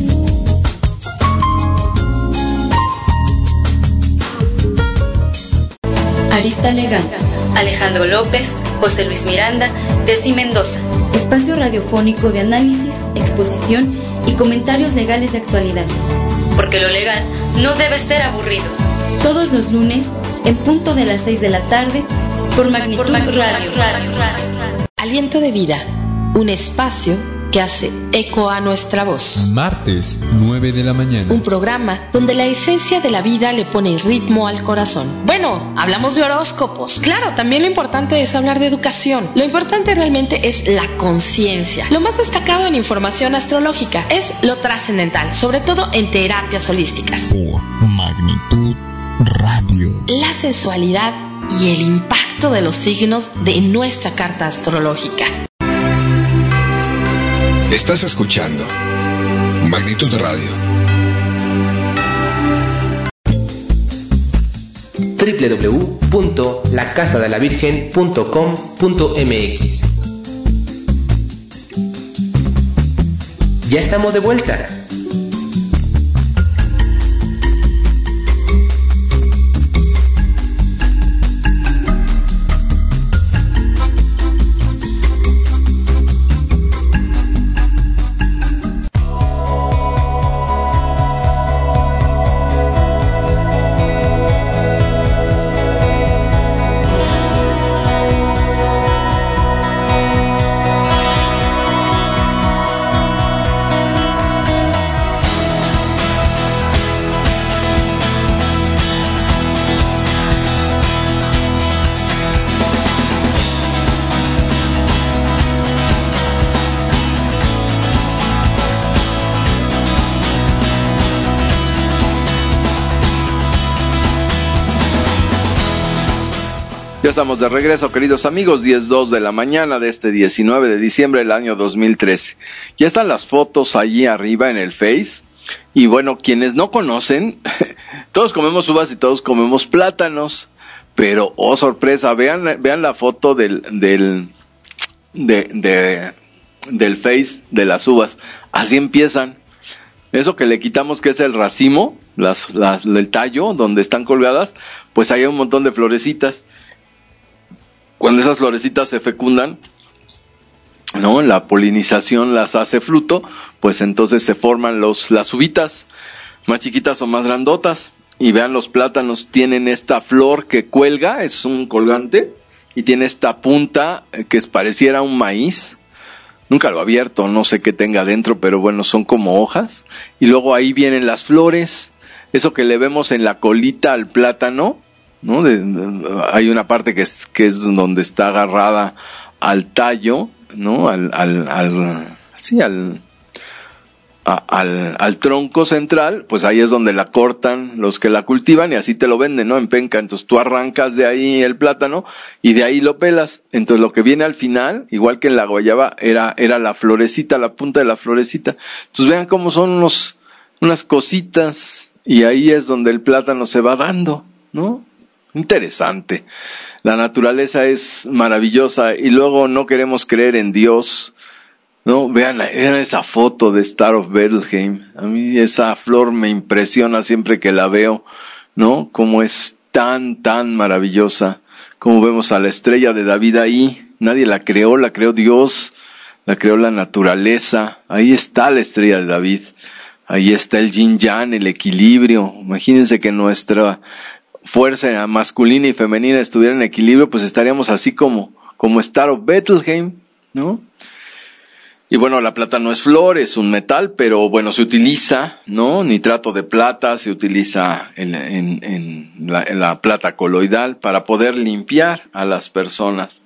Arista Legal, Alejandro López, José Luis Miranda, Desi Mendoza. Espacio radiofónico de análisis, exposición y comentarios legales de actualidad. Porque lo legal no debe ser aburrido. Todos los lunes, en punto de las 6 de la tarde, por Magnitud Radio. Aliento de vida, un espacio que hace eco a nuestra voz. Martes, 9 de la mañana. Un programa donde la esencia de la vida le pone ritmo al corazón. Bueno, hablamos de horóscopos. Claro, también lo importante es hablar de educación. Lo importante realmente es la conciencia. Lo más destacado en información astrológica es lo trascendental, sobre todo en terapias holísticas. Por Magnitud Radio. La sensualidad y el impacto de los signos de nuestra carta astrológica. Estás escuchando Magnitud Radio. www.lacasadelavirgen.com.mx. Ya estamos de vuelta. Ya estamos de regreso, queridos amigos, 10:02 de la mañana de este 19 de diciembre del año 2013. Ya están las fotos allí arriba en el Face. Y bueno, quienes no conocen, todos comemos uvas y todos comemos plátanos. Pero, oh sorpresa, vean la foto del Face de las uvas. Así empiezan. Eso que le quitamos, que es el racimo, el tallo donde están colgadas, pues hay un montón de florecitas. Cuando esas florecitas se fecundan, ¿no? La polinización las hace fruto, pues entonces se forman las uvitas, más chiquitas o más grandotas. Y vean, los plátanos tienen esta flor que cuelga, es un colgante, y tiene esta punta que pareciera un maíz. Nunca lo he abierto, no sé qué tenga dentro, pero bueno, son como hojas. Y luego ahí vienen las flores, eso que le vemos en la colita al plátano, ¿no? Hay una parte que es donde está agarrada al tallo, ¿no? Al tronco central, pues ahí es donde la cortan los que la cultivan y así te lo venden, ¿no? En penca. Entonces tú arrancas de ahí el plátano y de ahí lo pelas. Entonces lo que viene al final, igual que en la guayaba, era la florecita, la punta de la florecita. Entonces vean cómo son unas cositas y ahí es donde el plátano se va dando, ¿no? Interesante. La naturaleza es maravillosa y luego no queremos creer en Dios, ¿no? Vean esa foto de Star of Bethlehem. A mí esa flor me impresiona siempre que la veo, ¿no? Como es tan maravillosa. Como vemos a la estrella de David ahí. Nadie la creó Dios, la creó la naturaleza. Ahí está la estrella de David. Ahí está el yin yang, el equilibrio. Imagínense que nuestra fuerza masculina y femenina estuviera en equilibrio, pues estaríamos así como Star of Bethlehem, ¿no? Y bueno, la plata no es flor, es un metal, pero bueno, se utiliza, ¿no? Nitrato de plata, se utiliza en la plata coloidal para poder limpiar a las personas.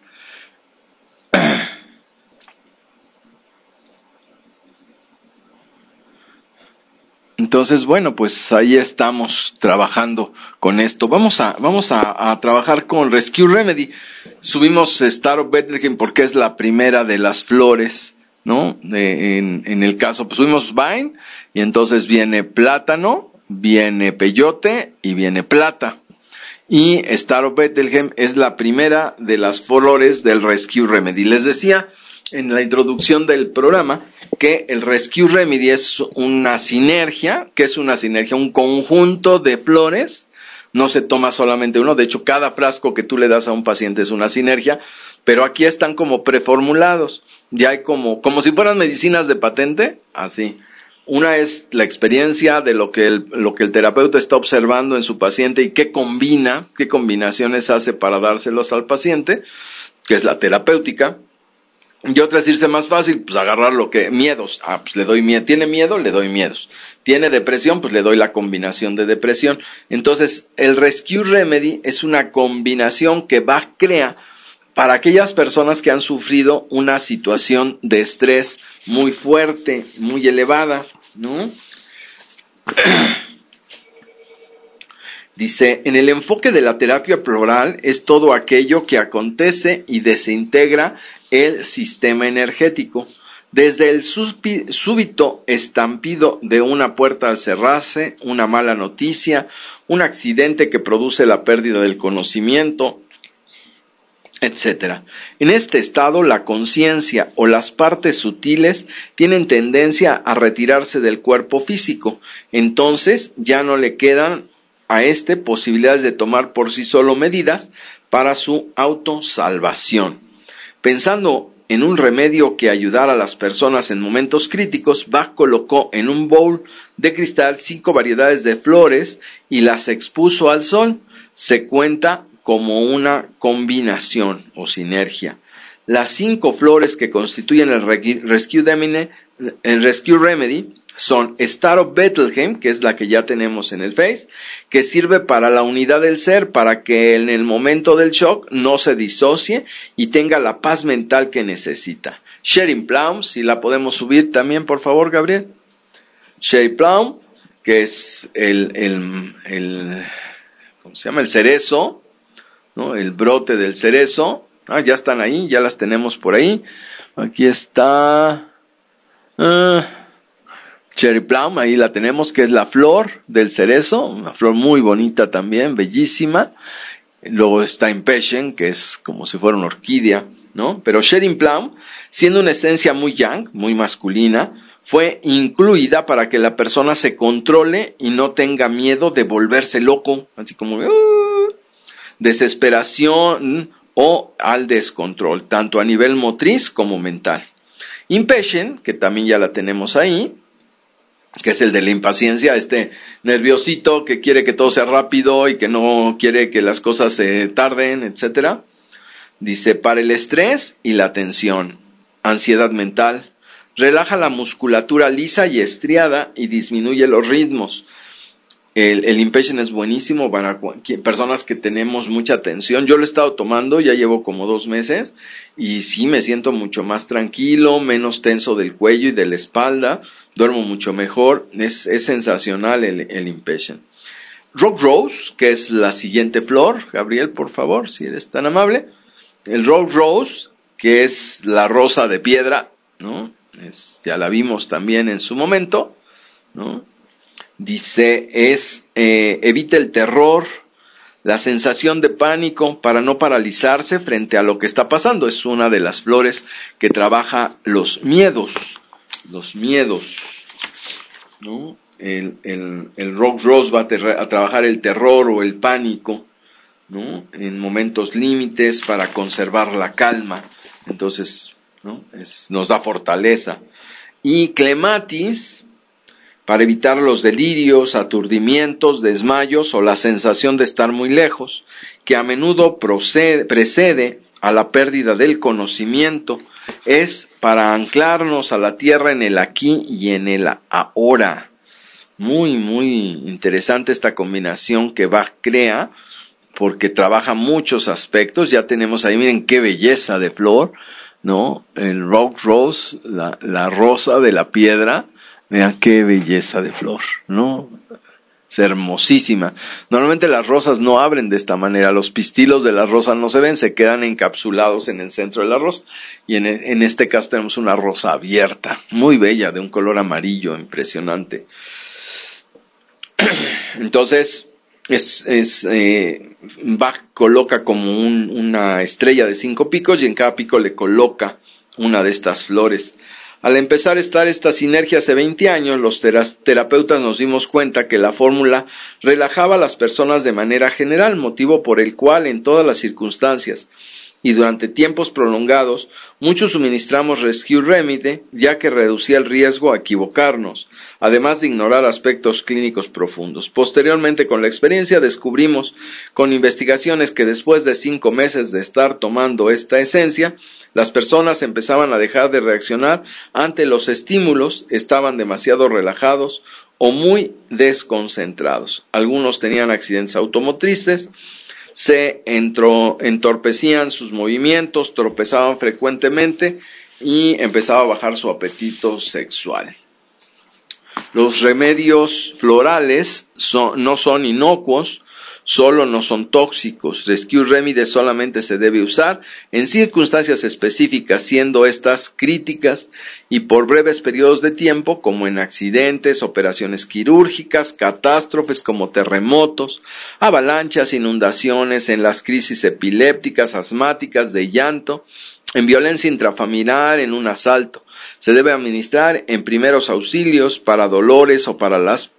Entonces, bueno, pues ahí estamos trabajando con esto. Vamos a trabajar con Rescue Remedy. Subimos Star of Bethlehem porque es la primera de las flores, ¿no? En el caso, pues subimos Vine y entonces viene plátano, viene peyote y viene plata. Y Star of Bethlehem es la primera de las flores del Rescue Remedy. Les decía en la introducción del programa que el Rescue Remedy es una sinergia. ¿Qué es una sinergia? Un conjunto de flores. No se toma solamente uno. De hecho, cada frasco que tú le das a un paciente es una sinergia. Pero aquí están como preformulados. Ya hay como si fueran medicinas de patente. Así. Una es la experiencia de lo que el terapeuta está observando en su paciente y qué combinaciones hace para dárselos al paciente, que es la terapéutica. Y otra es irse más fácil, pues agarrar miedos. Pues le doy miedo. ¿Tiene miedo? Le doy miedos. ¿Tiene depresión? Pues le doy la combinación de depresión. Entonces, el Rescue Remedy es una combinación que crea para aquellas personas que han sufrido una situación de estrés muy fuerte, muy elevada, ¿no? Dice, en el enfoque de la terapia floral es todo aquello que acontece y desintegra el sistema energético. Desde el súbito estampido de una puerta al cerrarse, una mala noticia, un accidente que produce la pérdida del conocimiento, etc. En este estado, la conciencia o las partes sutiles tienen tendencia a retirarse del cuerpo físico. Entonces, ya no le quedan a posibilidades de tomar por sí solo medidas para su autosalvación. Pensando en un remedio que ayudara a las personas en momentos críticos, Bach colocó en un bowl de cristal 5 variedades de flores y las expuso al sol. Se cuenta como una combinación o sinergia. Las 5 flores que constituyen el Rescue Remedy son Star of Bethlehem, que es la que ya tenemos en el Face, que sirve para la unidad del ser, para que en el momento del shock no se disocie y tenga la paz mental que necesita. Sherry Plum, si la podemos subir también, por favor, Gabriel. Sherry Plum, que es ¿cómo se llama? El cerezo, ¿no? El brote del cerezo. Ya están ahí, ya las tenemos por ahí. Aquí está Cherry Plum, ahí la tenemos, que es la flor del cerezo, una flor muy bonita también, bellísima. Luego está Impatient, que es como si fuera una orquídea, ¿no? Pero Cherry Plum, siendo una esencia muy yang, muy masculina, fue incluida para que la persona se controle y no tenga miedo de volverse loco, así como desesperación o al descontrol, tanto a nivel motriz como mental. Impatient, que también ya la tenemos ahí, que es el de la impaciencia, este nerviosito que quiere que todo sea rápido y que no quiere que las cosas se tarden, etcétera. Dice, para el estrés y la tensión, ansiedad mental, relaja la musculatura lisa y estriada y disminuye los ritmos. El Impatient es buenísimo para personas que tenemos mucha tensión. Yo lo he estado tomando, ya llevo como 2 meses y sí me siento mucho más tranquilo, menos tenso del cuello y de la espalda, duermo mucho mejor, es sensacional el Impatient. Rock Rose, que es la siguiente flor, Gabriel, por favor, si eres tan amable. El Rock Rose, que es la rosa de piedra, ¿no? Ya la vimos también en su momento, ¿no? Dice, evita el terror, la sensación de pánico para no paralizarse frente a lo que está pasando. Es una de las flores que trabaja los miedos, ¿no? El Rock Rose va a trabajar el terror o el pánico, ¿no? En momentos límites para conservar la calma. Entonces, ¿no? Nos da fortaleza. Y Clematis, para evitar los delirios, aturdimientos, desmayos o la sensación de estar muy lejos, que a menudo precede a la pérdida del conocimiento, es para anclarnos a la tierra en el aquí y en el ahora. Muy, muy interesante esta combinación que Bach crea, porque trabaja muchos aspectos. Ya tenemos ahí, miren qué belleza de flor, ¿no? El Rock Rose, la rosa de la piedra. Vean qué belleza de flor, ¿no? Es hermosísima. Normalmente las rosas no abren de esta manera, los pistilos de las rosas no se ven, se quedan encapsulados en el centro de la rosa. Y en este caso tenemos una rosa abierta, muy bella, de un color amarillo, impresionante. Entonces, Bach coloca como una estrella de 5 picos y en cada pico le coloca una de estas flores. Al empezar esta sinergia hace 20 años, los terapeutas nos dimos cuenta que la fórmula relajaba a las personas de manera general, motivo por el cual en todas las circunstancias y durante tiempos prolongados, muchos suministramos Rescue Remedy, ya que reducía el riesgo a equivocarnos, además de ignorar aspectos clínicos profundos. Posteriormente, con la experiencia, descubrimos con investigaciones que después de 5 meses de estar tomando esta esencia, las personas empezaban a dejar de reaccionar ante los estímulos, estaban demasiado relajados o muy desconcentrados. Algunos tenían accidentes automotrices, se entorpecían sus movimientos, tropezaban frecuentemente y empezaba a bajar su apetito sexual. Los remedios florales no son inocuos, solo no son tóxicos. Rescue Remedy solamente se debe usar en circunstancias específicas, siendo estas críticas y por breves periodos de tiempo, como en accidentes, operaciones quirúrgicas, catástrofes como terremotos, avalanchas, inundaciones, en las crisis epilépticas, asmáticas, de llanto, en violencia intrafamiliar, en un asalto. Se debe administrar en primeros auxilios para dolores o para las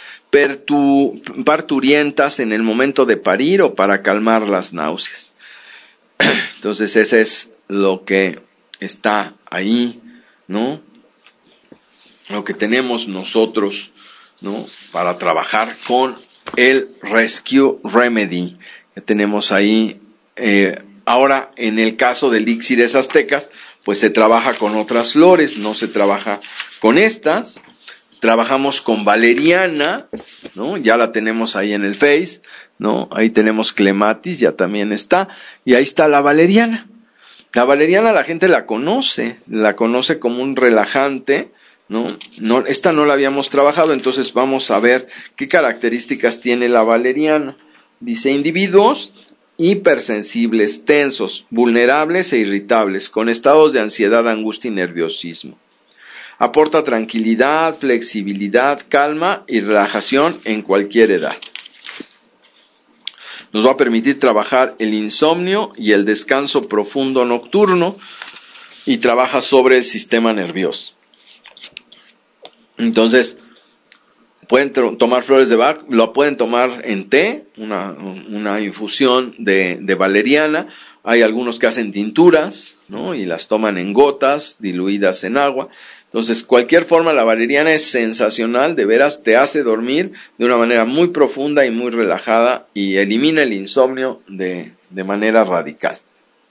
parturientas en el momento de parir o para calmar las náuseas. Entonces ese es lo que está ahí, ¿no? Lo que tenemos nosotros, ¿no? Para trabajar con el Rescue Remedy. Ya tenemos ahí, ahora en el caso de elixires aztecas, pues se trabaja con otras flores, no se trabaja con estas. Trabajamos con valeriana, ¿no? Ya la tenemos ahí en el Face, ¿no? Ahí tenemos Clematis, ya también está. Y ahí está la valeriana. La valeriana la gente la conoce como un relajante, ¿no? Esta no la habíamos trabajado, entonces vamos a ver qué características tiene la valeriana. Dice, individuos hipersensibles, tensos, vulnerables e irritables, con estados de ansiedad, angustia y nerviosismo. Aporta tranquilidad, flexibilidad, calma y relajación en cualquier edad. Nos va a permitir trabajar el insomnio y el descanso profundo nocturno y trabaja sobre el sistema nervioso. Entonces, pueden tomar flores de Bach, lo pueden tomar en té, una infusión de valeriana. Hay algunos que hacen tinturas, ¿no? Y las toman en gotas diluidas en agua. Entonces, cualquier forma, la valeriana es sensacional, de veras te hace dormir de una manera muy profunda y muy relajada y elimina el insomnio de manera radical.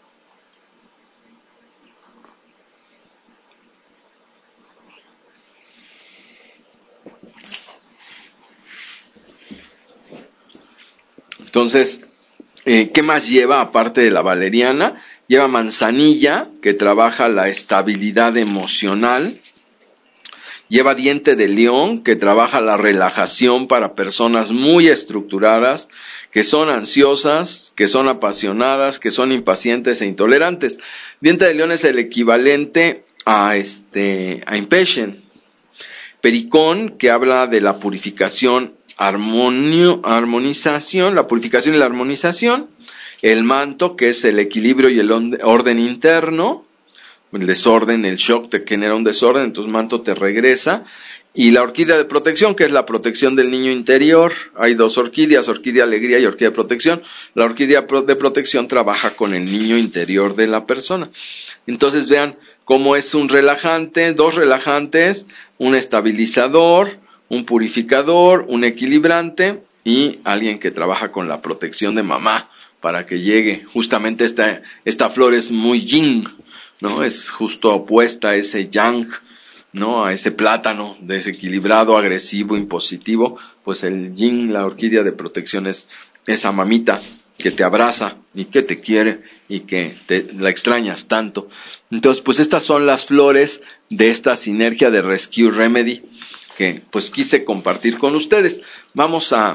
Entonces, ¿qué más lleva aparte de la valeriana? Lleva manzanilla, que trabaja la estabilidad emocional. Lleva diente de león, que trabaja la relajación para personas muy estructuradas, que son ansiosas, que son apasionadas, que son impacientes e intolerantes. Diente de león es el equivalente a impatient. Pericón, que habla de la purificación, armonización, la purificación y la armonización. El manto, que es el equilibrio y el orden interno. El desorden, el shock te genera un desorden, entonces manto te regresa. Y la orquídea de protección, que es la protección del niño interior. Hay dos orquídeas, orquídea alegría y orquídea de protección. La orquídea de protección trabaja con el niño interior de la persona. Entonces vean cómo es un relajante, dos relajantes, un estabilizador, un purificador, un equilibrante y alguien que trabaja con la protección de mamá para que llegue. Justamente esta flor es muy yin, ¿no? Es justo opuesta a ese yang, ¿no? A ese plátano desequilibrado, agresivo, impositivo. Pues el yin, la orquídea de protección, es esa mamita que te abraza y que te quiere y que la extrañas tanto. Entonces, pues estas son las flores de esta sinergia de Rescue Remedy que pues quise compartir con ustedes. Vamos a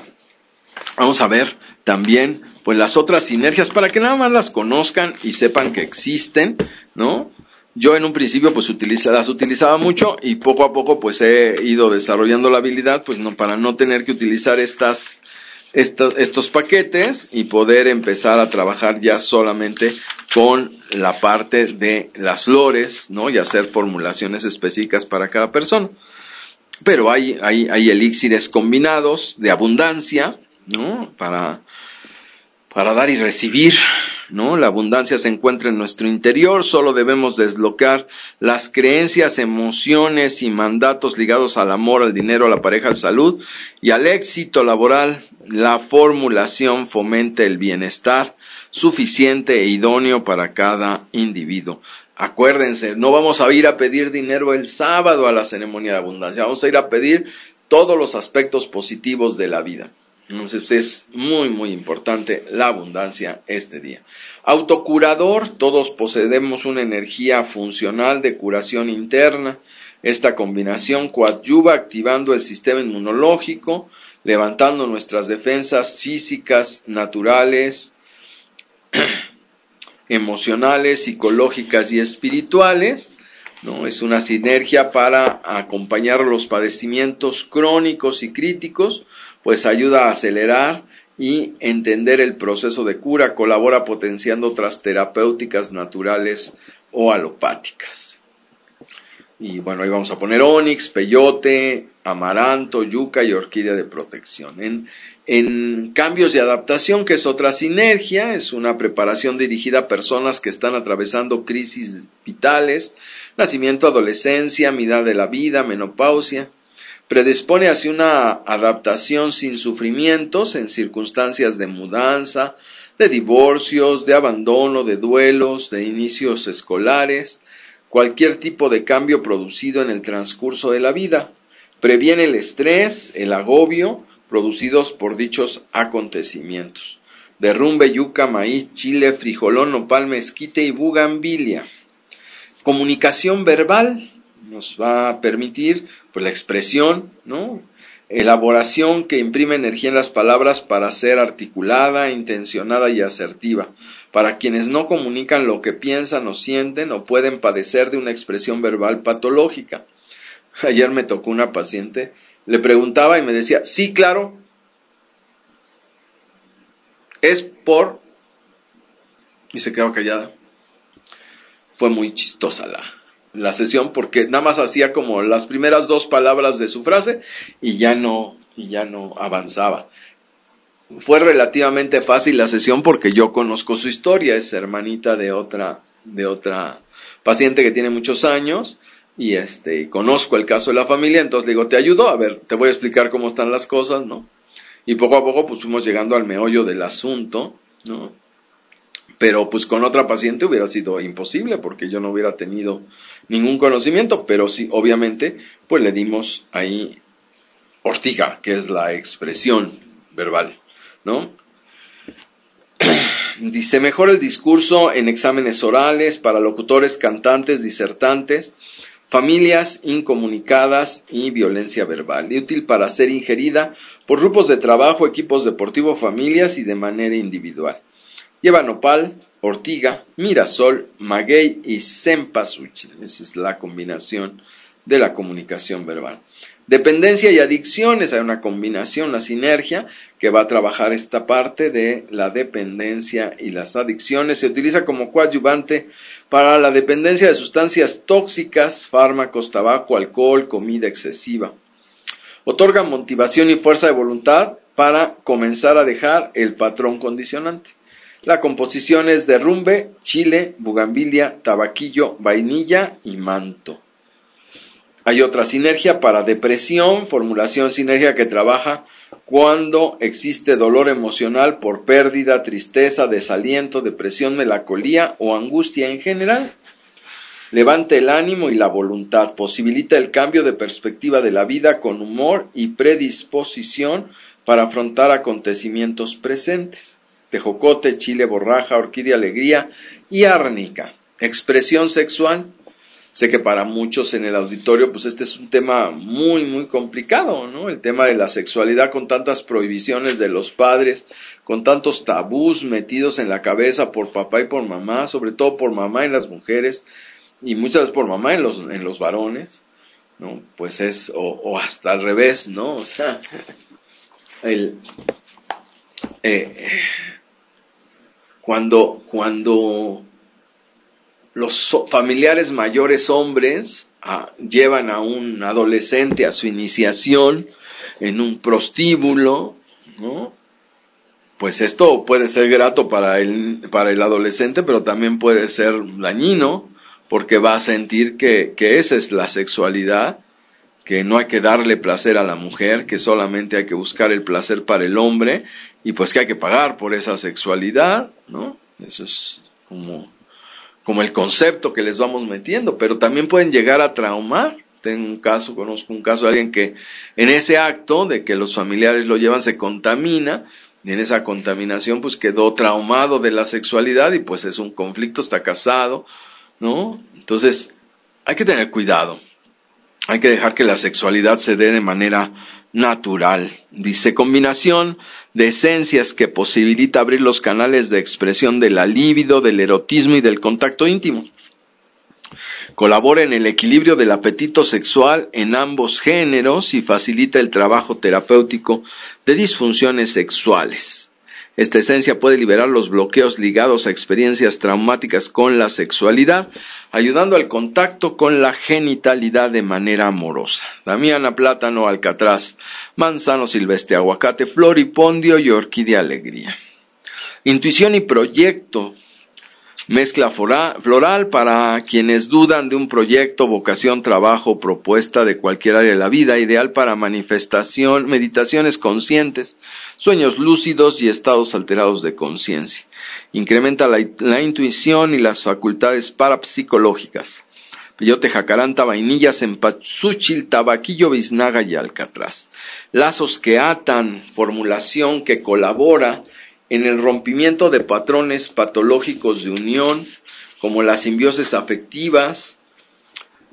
ver también pues las otras sinergias para que nada más las conozcan y sepan que existen, ¿no? Yo en un principio pues las utilizaba mucho y poco a poco pues he ido desarrollando la habilidad pues para no tener que utilizar estos paquetes y poder empezar a trabajar ya solamente con la parte de las flores, ¿no? Y hacer formulaciones específicas para cada persona. Pero hay elixires combinados de abundancia, ¿no? Para dar y recibir, ¿no? La abundancia se encuentra en nuestro interior, solo debemos desbloquear las creencias, emociones y mandatos ligados al amor, al dinero, a la pareja, a la salud y al éxito laboral. La formulación fomenta el bienestar suficiente e idóneo para cada individuo. Acuérdense, no vamos a ir a pedir dinero el sábado a la ceremonia de abundancia, vamos a ir a pedir todos los aspectos positivos de la vida. Entonces es muy muy importante la abundancia este día. Autocurador, todos poseemos una energía funcional de curación interna. Esta combinación coadyuva activando el sistema inmunológico, levantando nuestras defensas físicas, naturales, emocionales, psicológicas y espirituales, ¿no? Es una sinergia para acompañar los padecimientos crónicos y críticos, pues ayuda a acelerar y entender el proceso de cura, colabora potenciando otras terapéuticas naturales o alopáticas. Y bueno, ahí vamos a poner onix, peyote, amaranto, yuca y orquídea de protección. En cambios y adaptación, que es otra sinergia, es una preparación dirigida a personas que están atravesando crisis vitales, nacimiento, adolescencia, mitad de la vida, menopausia. Predispone hacia una adaptación sin sufrimientos en circunstancias de mudanza, de divorcios, de abandono, de duelos, de inicios escolares, cualquier tipo de cambio producido en el transcurso de la vida. Previene el estrés, el agobio, producidos por dichos acontecimientos. Derrumbe, yuca, maíz, chile, frijolón, nopal, mezquite y bugambilia. Comunicación verbal nos va a permitir pues la expresión, ¿no? elaboración que imprime energía en las palabras para ser articulada, intencionada y asertiva. Para quienes no comunican lo que piensan o sienten o pueden padecer de una expresión verbal patológica. Ayer me tocó una paciente, le preguntaba y me decía, sí, claro, es por... y se quedó callada. Fue muy chistosa la sesión porque nada más hacía como las primeras 2 palabras de su frase y ya no avanzaba. Fue relativamente fácil la sesión porque yo conozco su historia, es hermanita de otra paciente que tiene muchos años y conozco el caso de la familia, entonces le digo, te ayudo, a ver, te voy a explicar cómo están las cosas, ¿no? Y poco a poco pues fuimos llegando al meollo del asunto, ¿no? Pero pues con otra paciente hubiera sido imposible porque yo no hubiera tenido ningún conocimiento, pero sí, obviamente, pues le dimos ahí ortiga, que es la expresión verbal, ¿no? Dice, mejora el discurso en exámenes orales para locutores, cantantes, disertantes, familias incomunicadas y violencia verbal, y útil para ser ingerida por grupos de trabajo, equipos deportivos, familias y de manera individual. Lleva nopal, ortiga, mirasol, maguey y cempasúchil. Esa es la combinación de la comunicación verbal. Dependencia y adicciones, hay una combinación, la sinergia, que va a trabajar esta parte de la dependencia y las adicciones. Se utiliza como coadyuvante para la dependencia de sustancias tóxicas, fármacos, tabaco, alcohol, comida excesiva. Otorga motivación y fuerza de voluntad para comenzar a dejar el patrón condicionante. La composición es derrumbe, chile, bugambilia, tabaquillo, vainilla y manto. Hay otra sinergia para depresión, formulación sinergia que trabaja cuando existe dolor emocional por pérdida, tristeza, desaliento, depresión, melancolía o angustia en general. Levanta el ánimo y la voluntad, posibilita el cambio de perspectiva de la vida con humor y predisposición para afrontar acontecimientos presentes. Tejocote, chile, borraja, orquídea, alegría y árnica. Expresión sexual. Sé que para muchos en el auditorio, pues este es un tema muy, muy complicado, ¿no? El tema de la sexualidad con tantas prohibiciones de los padres, con tantos tabús metidos en la cabeza por papá y por mamá, sobre todo por mamá en las mujeres y muchas veces por mamá en los varones, ¿no? Pues es, o hasta al revés, ¿no? O sea, cuando los familiares mayores hombres llevan a un adolescente a su iniciación en un prostíbulo, ¿no? Pues esto puede ser grato para el adolescente, pero también puede ser dañino, porque va a sentir que esa es la sexualidad, que no hay que darle placer a la mujer, que solamente hay que buscar el placer para el hombre, y pues que hay que pagar por esa sexualidad, ¿no? Eso es como el concepto que les vamos metiendo, pero también pueden llegar a traumar. Conozco un caso de alguien que en ese acto de que los familiares lo llevan se contamina, y en esa contaminación pues quedó traumado de la sexualidad y pues es un conflicto, está casado, ¿no? Entonces hay que tener cuidado, hay que dejar que la sexualidad se dé de manera natural. Dice, combinación de esencias que posibilita abrir los canales de expresión de la libido, del erotismo y del contacto íntimo. Colabora en el equilibrio del apetito sexual en ambos géneros y facilita el trabajo terapéutico de disfunciones sexuales. Esta esencia puede liberar los bloqueos ligados a experiencias traumáticas con la sexualidad, ayudando al contacto con la genitalidad de manera amorosa. Damiana, plátano, alcatraz, manzano silvestre, aguacate, floripondio y orquídea alegría. Intuición y proyecto. Mezcla floral para quienes dudan de un proyecto, vocación, trabajo, propuesta de cualquier área de la vida, ideal para manifestación, meditaciones conscientes, sueños lúcidos y estados alterados de conciencia. Incrementa la intuición y las facultades parapsicológicas. Peyote, jacaranda, vainilla, cempasúchil, tabaquillo, biznaga y alcatraz. Lazos que atan, formulación que colabora en el rompimiento de patrones patológicos de unión, como las simbiosis afectivas,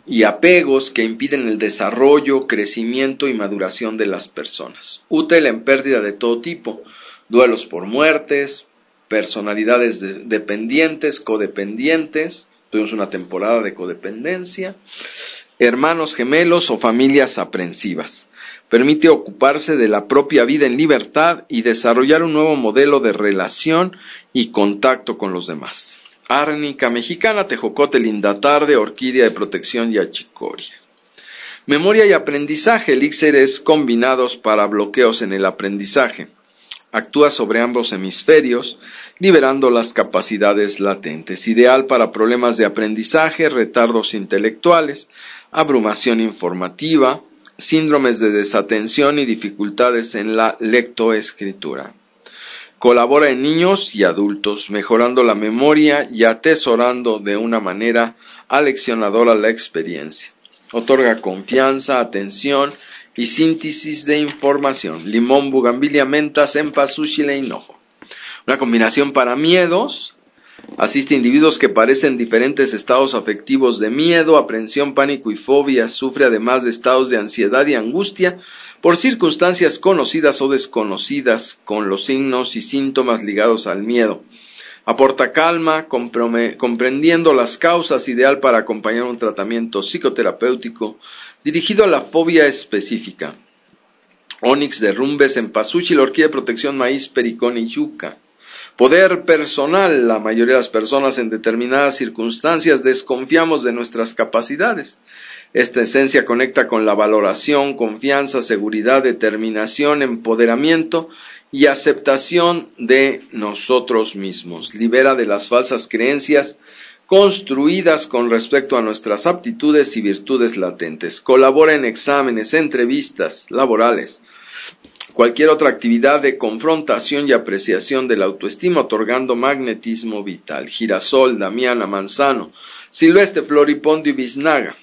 y apegos que impiden el desarrollo, crecimiento y maduración de las personas. Útil en pérdida de todo tipo, duelos por muertes, personalidades dependientes, codependientes, tuvimos una temporada de codependencia, hermanos gemelos o familias aprensivas. Permite ocuparse de la propia vida en libertad y desarrollar un nuevo modelo de relación y contacto con los demás. Árnica mexicana, tejocote, linda tarde, orquídea de protección y achicoria. Memoria y aprendizaje, elixires combinados para bloqueos en el aprendizaje. Actúa sobre ambos hemisferios, liberando las capacidades latentes. Ideal para problemas de aprendizaje, retardos intelectuales, abrumación informativa, síndromes de desatención y dificultades en la lectoescritura. Colabora en niños y adultos, mejorando la memoria y atesorando de una manera aleccionadora la experiencia. Otorga confianza, atención y síntesis de información. Limón, bugambilia, menta, cempasúchil e hinojo. Una combinación para miedos. Asiste a individuos que padecen diferentes estados afectivos de miedo, aprensión, pánico y fobia. Sufre además de estados de ansiedad y angustia por circunstancias conocidas o desconocidas, con los signos y síntomas ligados al miedo. Aporta calma, comprendiendo las causas, ideal para acompañar un tratamiento psicoterapéutico dirigido a la fobia específica. Onix, derrumbe, cempasúchil, orquídea de protección, maíz, pericón y yuca. Poder personal. La mayoría de las personas en determinadas circunstancias desconfiamos de nuestras capacidades. Esta esencia conecta con la valoración, confianza, seguridad, determinación, empoderamiento y aceptación de nosotros mismos. Libera de las falsas creencias construidas con respecto a nuestras aptitudes y virtudes latentes. Colabora en exámenes, entrevistas laborales, cualquier otra actividad de confrontación y apreciación de la autoestima, otorgando magnetismo vital. Girasol, damiana, manzano, silvestre, floripondio y biznaga.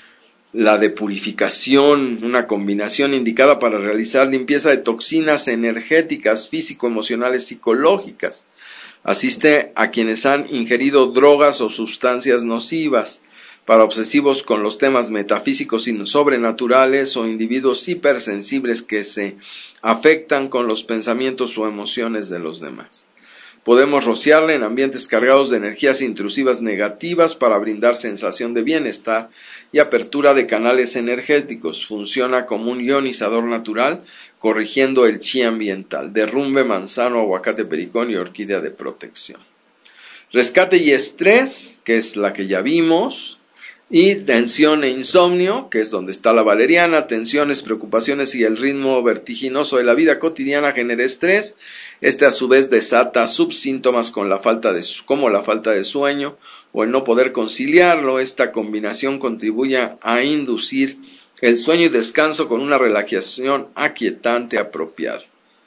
La de purificación, una combinación indicada para realizar limpieza de toxinas energéticas, físico-emocionales, psicológicas. Asiste a quienes han ingerido drogas o sustancias nocivas, para obsesivos con los temas metafísicos y sobrenaturales o individuos hipersensibles que se afectan con los pensamientos o emociones de los demás. Podemos rociarle en ambientes cargados de energías intrusivas negativas para brindar sensación de bienestar y apertura de canales energéticos. Funciona como un ionizador natural, corrigiendo el chi ambiental. Derrumbe, manzano, aguacate, pericón y orquídea de protección. Rescate y estrés, que es la que ya vimos. Y tensión e insomnio, que es donde está la valeriana. Tensiones, preocupaciones y el ritmo vertiginoso de la vida cotidiana genera estrés. Este a su vez desata subsíntomas como la falta de sueño o el no poder conciliarlo. Esta combinación contribuye a inducir el sueño y descanso con una relajación aquietante apropiada.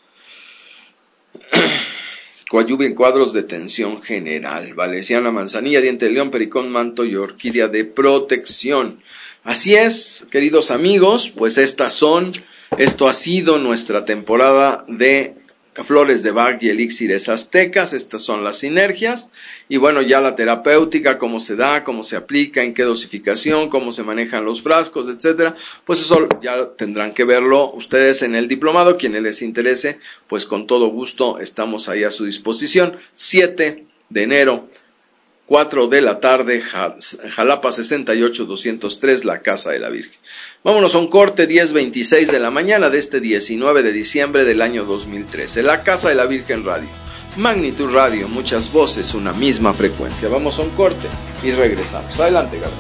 Coadyuve en cuadros de tensión general. Valesiana, manzanilla, diente de león, pericón, manto y orquídea de protección. Así es, queridos amigos, pues esto ha sido nuestra temporada de flores de Bach y elixires aztecas. Estas son las sinergias. Y bueno, ya la terapéutica, cómo se da, cómo se aplica, en qué dosificación, cómo se manejan los frascos, etcétera. Pues eso ya tendrán que verlo ustedes en el diplomado. Quienes les interese, pues con todo gusto estamos ahí a su disposición. 7 de enero, 4 de la tarde, Jalapa 68203, la Casa de la Virgen. Vámonos a un corte, 10:26 de la mañana de este 19 de diciembre del año 2013. La Casa de la Virgen Radio. Magnitud Radio, muchas voces, una misma frecuencia. Vamos a un corte y regresamos. Adelante, Gabriel.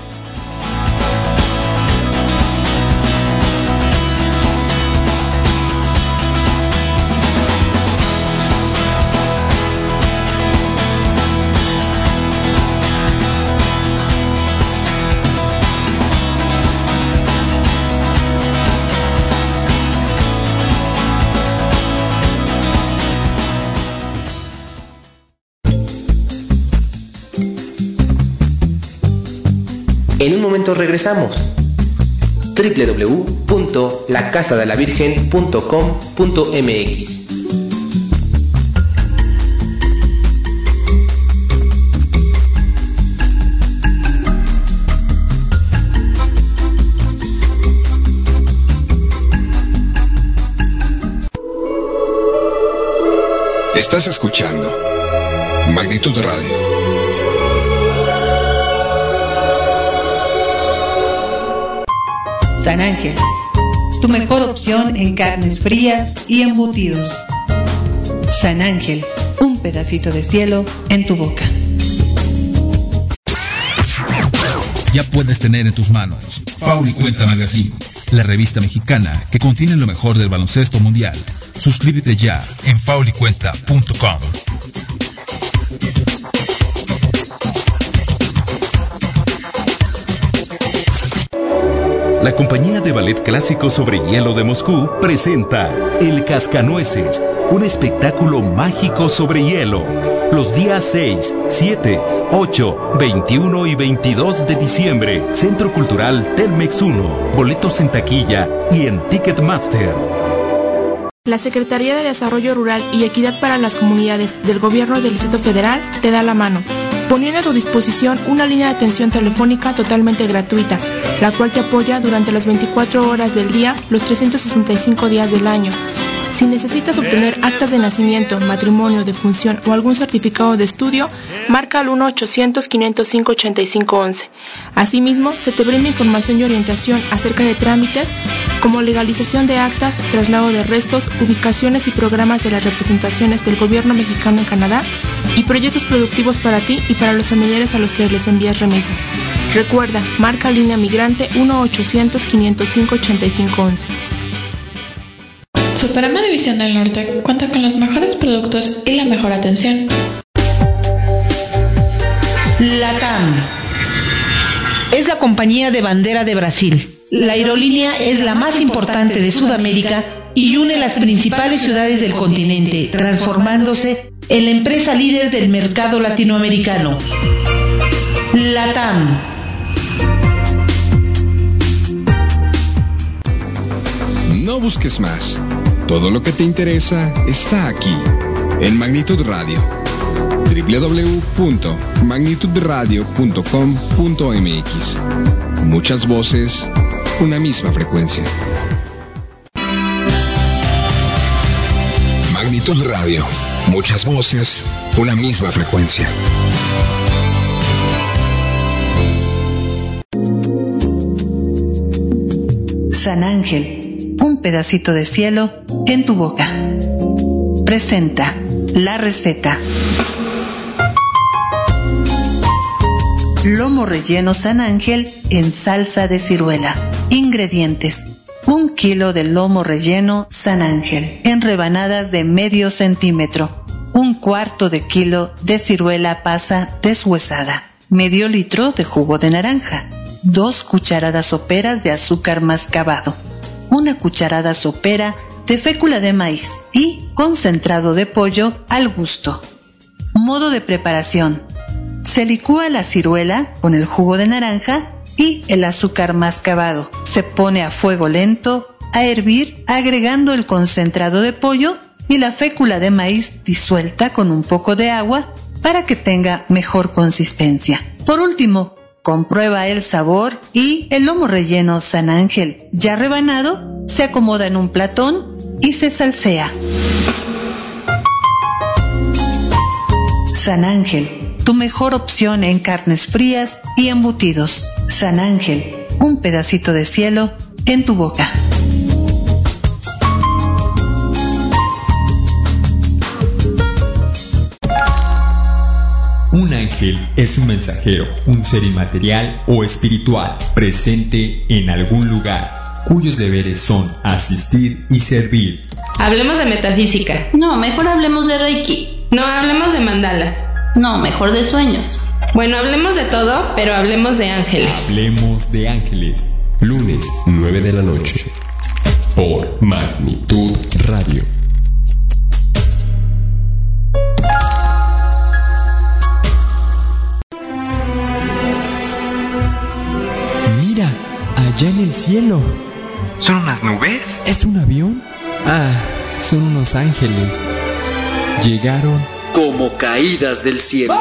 En un momento regresamos. www.lacasadelavirgen.com.mx. Estás escuchando Magnitud Radio. San Ángel, tu mejor opción en carnes frías y embutidos. San Ángel, un pedacito de cielo en tu boca. Ya puedes tener en tus manos Foul y Cuenta Magazine, la revista mexicana que contiene lo mejor del baloncesto mundial. Suscríbete ya en faulycuenta.com. La compañía de ballet clásico sobre hielo de Moscú presenta El Cascanueces, un espectáculo mágico sobre hielo. Los días 6, 7, 8, 21 y 22 de diciembre. Centro Cultural Telmex 1. Boletos en taquilla y en Ticketmaster. La Secretaría de Desarrollo Rural y Equidad para las Comunidades del Gobierno del Distrito Federal te da la mano, poniendo a tu disposición una línea de atención telefónica totalmente gratuita, la cual te apoya durante las 24 horas del día, los 365 días del año. Si necesitas obtener actas de nacimiento, matrimonio, defunción o algún certificado de estudio, marca al 1-800-505-8511. Asimismo, se te brinda información y orientación acerca de trámites como legalización de actas, traslado de restos, ubicaciones y programas de las representaciones del gobierno mexicano en Canadá y proyectos productivos para ti y para los familiares a los que les envías remesas. Recuerda, marca línea migrante 1-800-505-8511. Superama División del Norte cuenta con los mejores productos y la mejor atención. LATAM es la compañía de bandera de Brasil. La aerolínea es la más importante de Sudamérica y une las principales ciudades del continente, transformándose en la empresa líder del mercado latinoamericano. LATAM. No busques más. Todo lo que te interesa está aquí, en Magnitud Radio. www.magnitudradio.com.mx. Muchas voces, una misma frecuencia. Magnitud Radio. Muchas voces, una misma frecuencia. San Ángel, un pedacito de cielo en tu boca. Presenta la receta. Lomo relleno San Ángel en salsa de ciruela. Ingredientes: 1 kilo de lomo relleno San Ángel en rebanadas de medio centímetro, 1/4 de kilo de ciruela pasa deshuesada, medio litro de jugo de naranja, 2 cucharadas soperas de azúcar mascabado, 1 cucharada sopera de fécula de maíz y concentrado de pollo al gusto. Modo de preparación: se licúa la ciruela con el jugo de naranja y el azúcar mascabado. Se pone a fuego lento a hervir, agregando el concentrado de pollo y la fécula de maíz disuelta con un poco de agua para que tenga mejor consistencia. Por último, comprueba el sabor y el lomo relleno San Ángel ya rebanado se acomoda en un platón y se salsea. San Ángel, tu mejor opción en carnes frías y embutidos. San Ángel, un pedacito de cielo en tu boca. Un ángel es un mensajero, un ser inmaterial o espiritual, presente en algún lugar, cuyos deberes son asistir y servir. Hablemos de metafísica. No, mejor hablemos de Reiki. No, hablemos de mandalas. No, mejor de sueños. Bueno, hablemos de todo, pero hablemos de ángeles. Hablemos de ángeles. Lunes, 9 de la noche. Por Magnitud Radio. Mira, allá en el cielo. ¿Son unas nubes? ¿Es un avión? Ah, son unos ángeles. Llegaron como caídas del cielo.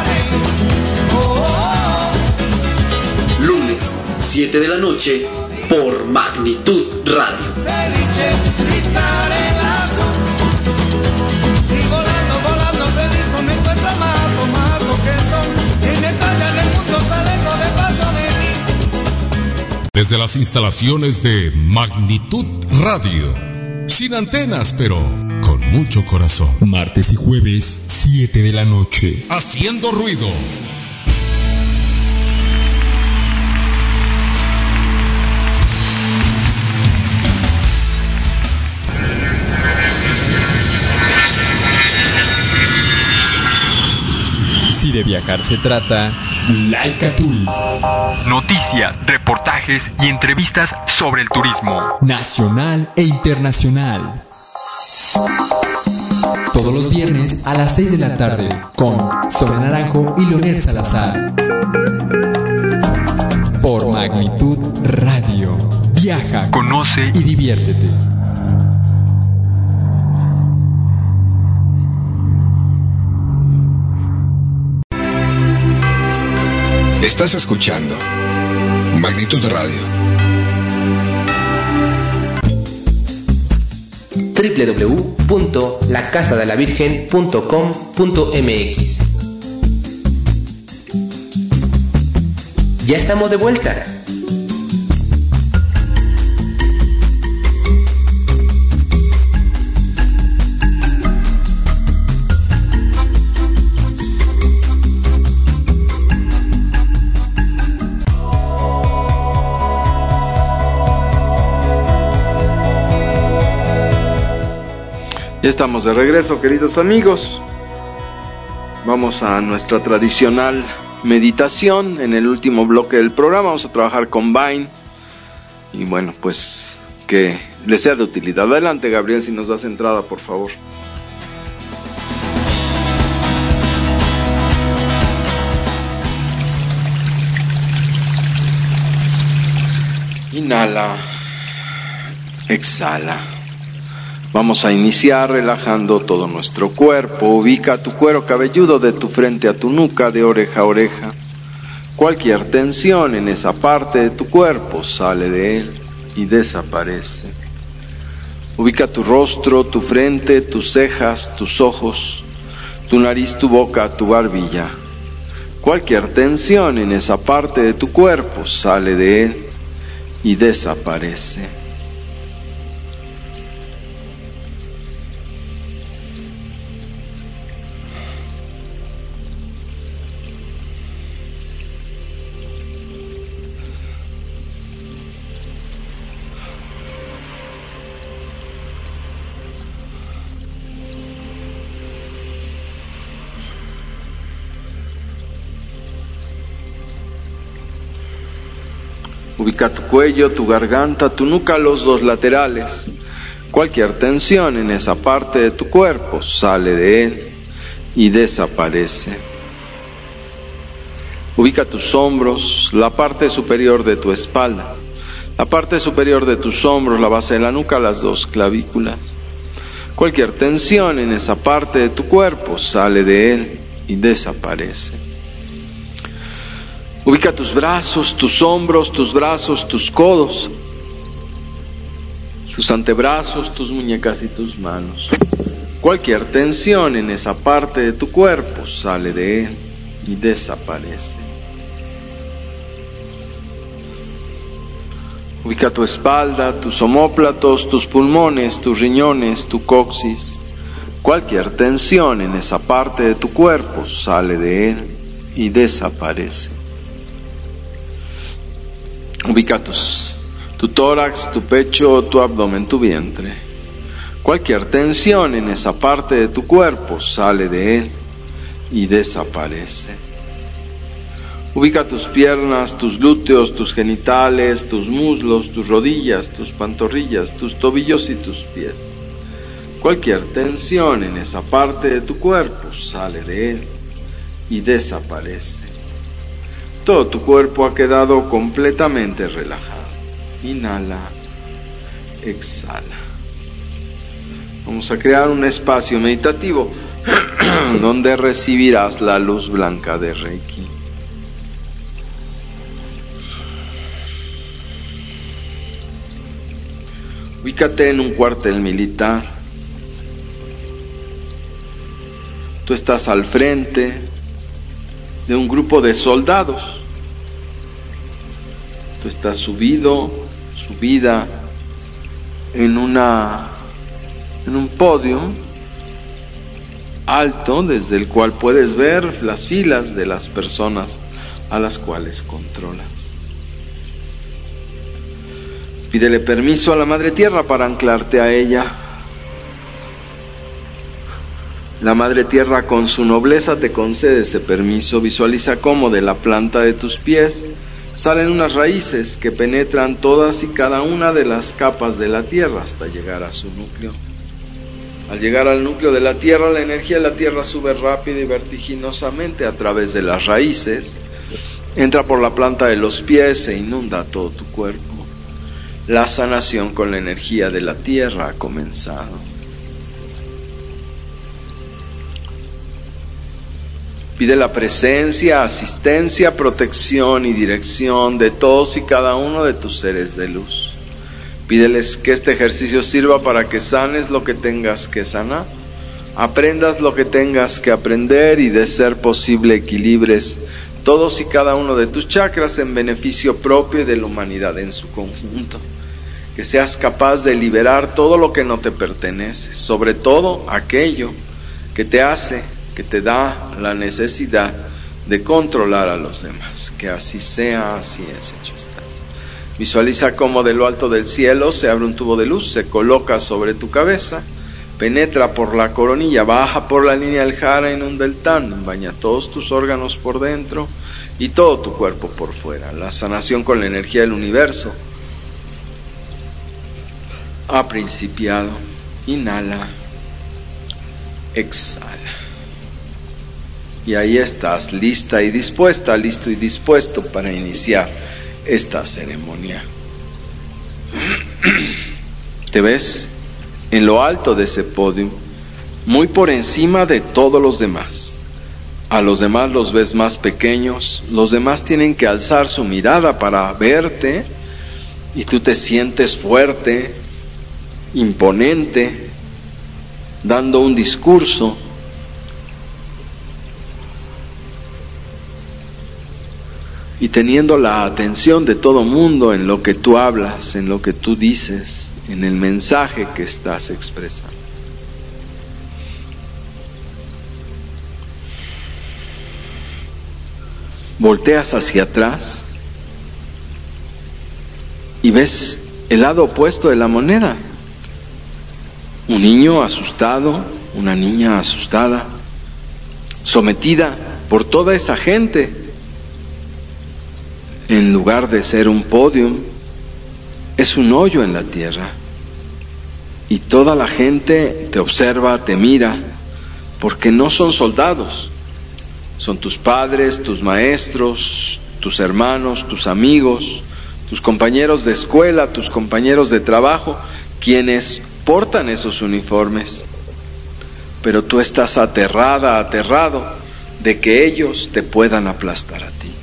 Lunes, 7 de la noche, por Magnitud Radio. Desde las instalaciones de Magnitud Radio, sin antenas, pero con mucho corazón. Martes y jueves, 7 de la noche. Haciendo ruido. Si de viajar se trata, Laika Tours. Noticias, reportajes y entrevistas sobre el turismo nacional e internacional. Todos los viernes a las 6 de la tarde con Sobre Naranjo y Leonel Salazar. Por Magnitud Radio. Viaja, conoce y diviértete. Estás escuchando Magnitud Radio. www.lacasadelavirgen.com.mx. Ya estamos de vuelta. Ya estamos de regreso, queridos amigos. Vamos a nuestra tradicional meditación. En el último bloque del programa vamos a trabajar con Vine. Y bueno, pues que les sea de utilidad. Adelante, Gabriel, si nos das entrada, por favor. Inhala. Exhala. Vamos a iniciar relajando todo nuestro cuerpo. Ubica tu cuero cabelludo de tu frente a tu nuca, de oreja a oreja. Cualquier tensión en esa parte de tu cuerpo sale de él y desaparece. Ubica tu rostro, tu frente, tus cejas, tus ojos, tu nariz, tu boca, tu barbilla. Cualquier tensión en esa parte de tu cuerpo sale de él y desaparece. Ubica tu cuello, tu garganta, tu nuca, los dos laterales. Cualquier tensión en esa parte de tu cuerpo sale de él y desaparece. Ubica tus hombros, la parte superior de tu espalda, la parte superior de tus hombros, la base de la nuca, las dos clavículas. Cualquier tensión en esa parte de tu cuerpo sale de él y desaparece. Ubica tus brazos, tus hombros, tus brazos, tus codos, tus antebrazos, tus muñecas y tus manos. Cualquier tensión en esa parte de tu cuerpo sale de él y desaparece. Ubica tu espalda, tus omóplatos, tus pulmones, tus riñones, tu coxis. Cualquier tensión en esa parte de tu cuerpo sale de él y desaparece. Ubica tu tórax, tu pecho, tu abdomen, tu vientre. Cualquier tensión en esa parte de tu cuerpo sale de él y desaparece. Ubica tus piernas, tus glúteos, tus genitales, tus muslos, tus rodillas, tus pantorrillas, tus tobillos y tus pies. Cualquier tensión en esa parte de tu cuerpo sale de él y desaparece. Todo tu cuerpo ha quedado completamente relajado. Inhala, exhala. Vamos a crear un espacio meditativo donde recibirás la luz blanca de Reiki. Ubícate en un cuartel militar. Tú estás al frente de un grupo de soldados. Tú estás subida en un podio alto desde el cual puedes ver las filas de las personas a las cuales controlas. Pídele permiso a la Madre Tierra para anclarte a ella. La Madre Tierra con su nobleza te concede ese permiso. Visualiza cómo de la planta de tus pies salen unas raíces que penetran todas y cada una de las capas de la Tierra hasta llegar a su núcleo. Al llegar al núcleo de la Tierra, la energía de la Tierra sube rápida y vertiginosamente a través de las raíces, entra por la planta de los pies e inunda todo tu cuerpo. La sanación con la energía de la Tierra ha comenzado. Pide la presencia, asistencia, protección y dirección de todos y cada uno de tus seres de luz. Pídeles que este ejercicio sirva para que sanes lo que tengas que sanar, aprendas lo que tengas que aprender y, de ser posible, equilibres todos y cada uno de tus chakras en beneficio propio y de la humanidad en su conjunto. Que seas capaz de liberar todo lo que no te pertenece, sobre todo aquello que te da la necesidad de controlar a los demás. Que así sea, así es, hecho está. Visualiza cómo de lo alto del cielo se abre un tubo de luz, se coloca sobre tu cabeza, penetra por la coronilla, baja por la línea del jara, inunda el tándem, baña todos tus órganos por dentro y todo tu cuerpo por fuera. La sanación con la energía del universo ha principiado. Inhala, exhala. Y ahí estás, lista y dispuesta, listo y dispuesto para iniciar esta ceremonia. Te ves en lo alto de ese podio, muy por encima de todos los demás. A los demás los ves más pequeños, los demás tienen que alzar su mirada para verte y tú te sientes fuerte, imponente, dando un discurso. Y teniendo la atención de todo mundo en lo que tú hablas, en lo que tú dices, en el mensaje que estás expresando. Volteas hacia atrás y ves el lado opuesto de la moneda. Un niño asustado, una niña asustada, sometida por toda esa gente. En lugar de ser un podium, es un hoyo en la tierra. Y toda la gente te observa, te mira, porque no son soldados. Son tus padres, tus maestros, tus hermanos, tus amigos, tus compañeros de escuela, tus compañeros de trabajo, quienes portan esos uniformes. Pero tú estás aterrada, aterrado de que ellos te puedan aplastar a ti.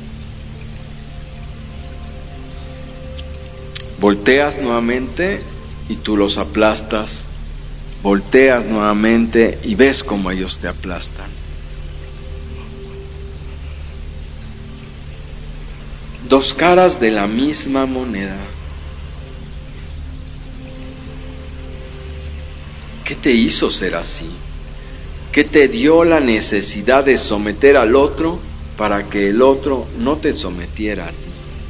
Volteas nuevamente y tú los aplastas. Volteas nuevamente y ves cómo ellos te aplastan. Dos caras de la misma moneda. ¿Qué te hizo ser así? ¿Qué te dio la necesidad de someter al otro para que el otro no te sometiera a ti?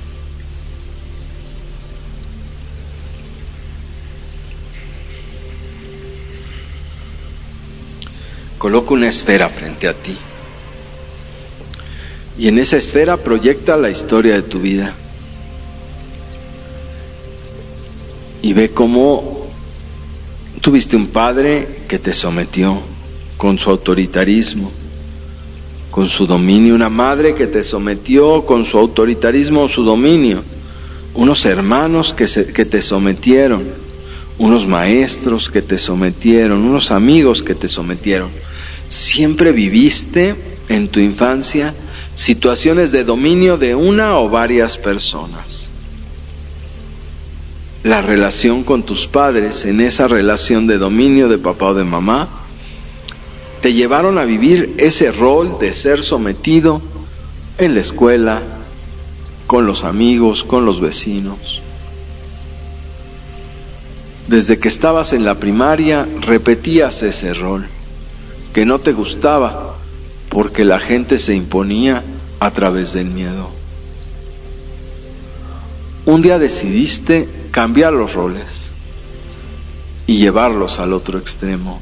Coloca una esfera frente a ti y en esa esfera proyecta la historia de tu vida y ve cómo tuviste un padre que te sometió con su autoritarismo, con su dominio, una madre que te sometió con su autoritarismo o su dominio, unos hermanos que te sometieron, unos maestros que te sometieron, unos amigos que te sometieron. Siempre viviste en tu infancia situaciones de dominio de una o varias personas. la relación con tus padres, en esa relación de dominio de papá o de mamá, te llevaron a vivir ese rol de ser sometido en la escuela, con los amigos, con los vecinos. Desde que estabas en la primaria repetías ese rol, que no te gustaba, porque la gente se imponía a través del miedo. Un día decidiste cambiar los roles y llevarlos al otro extremo.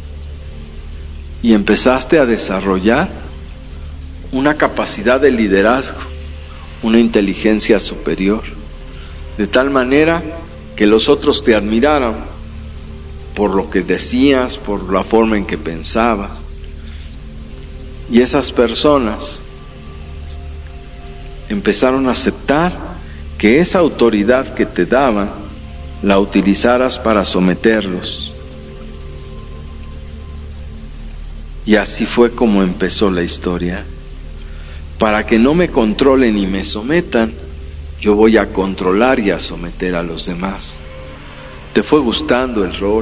Y empezaste a desarrollar una capacidad de liderazgo, una inteligencia superior, de tal manera que los otros te admiraran por lo que decías, por la forma en que pensabas. Y esas personas empezaron a aceptar que esa autoridad que te daban la utilizaras para someterlos. Y así fue como empezó la historia. Para que no me controlen y me sometan, yo voy a controlar y a someter a los demás. ¿Te fue gustando el rol?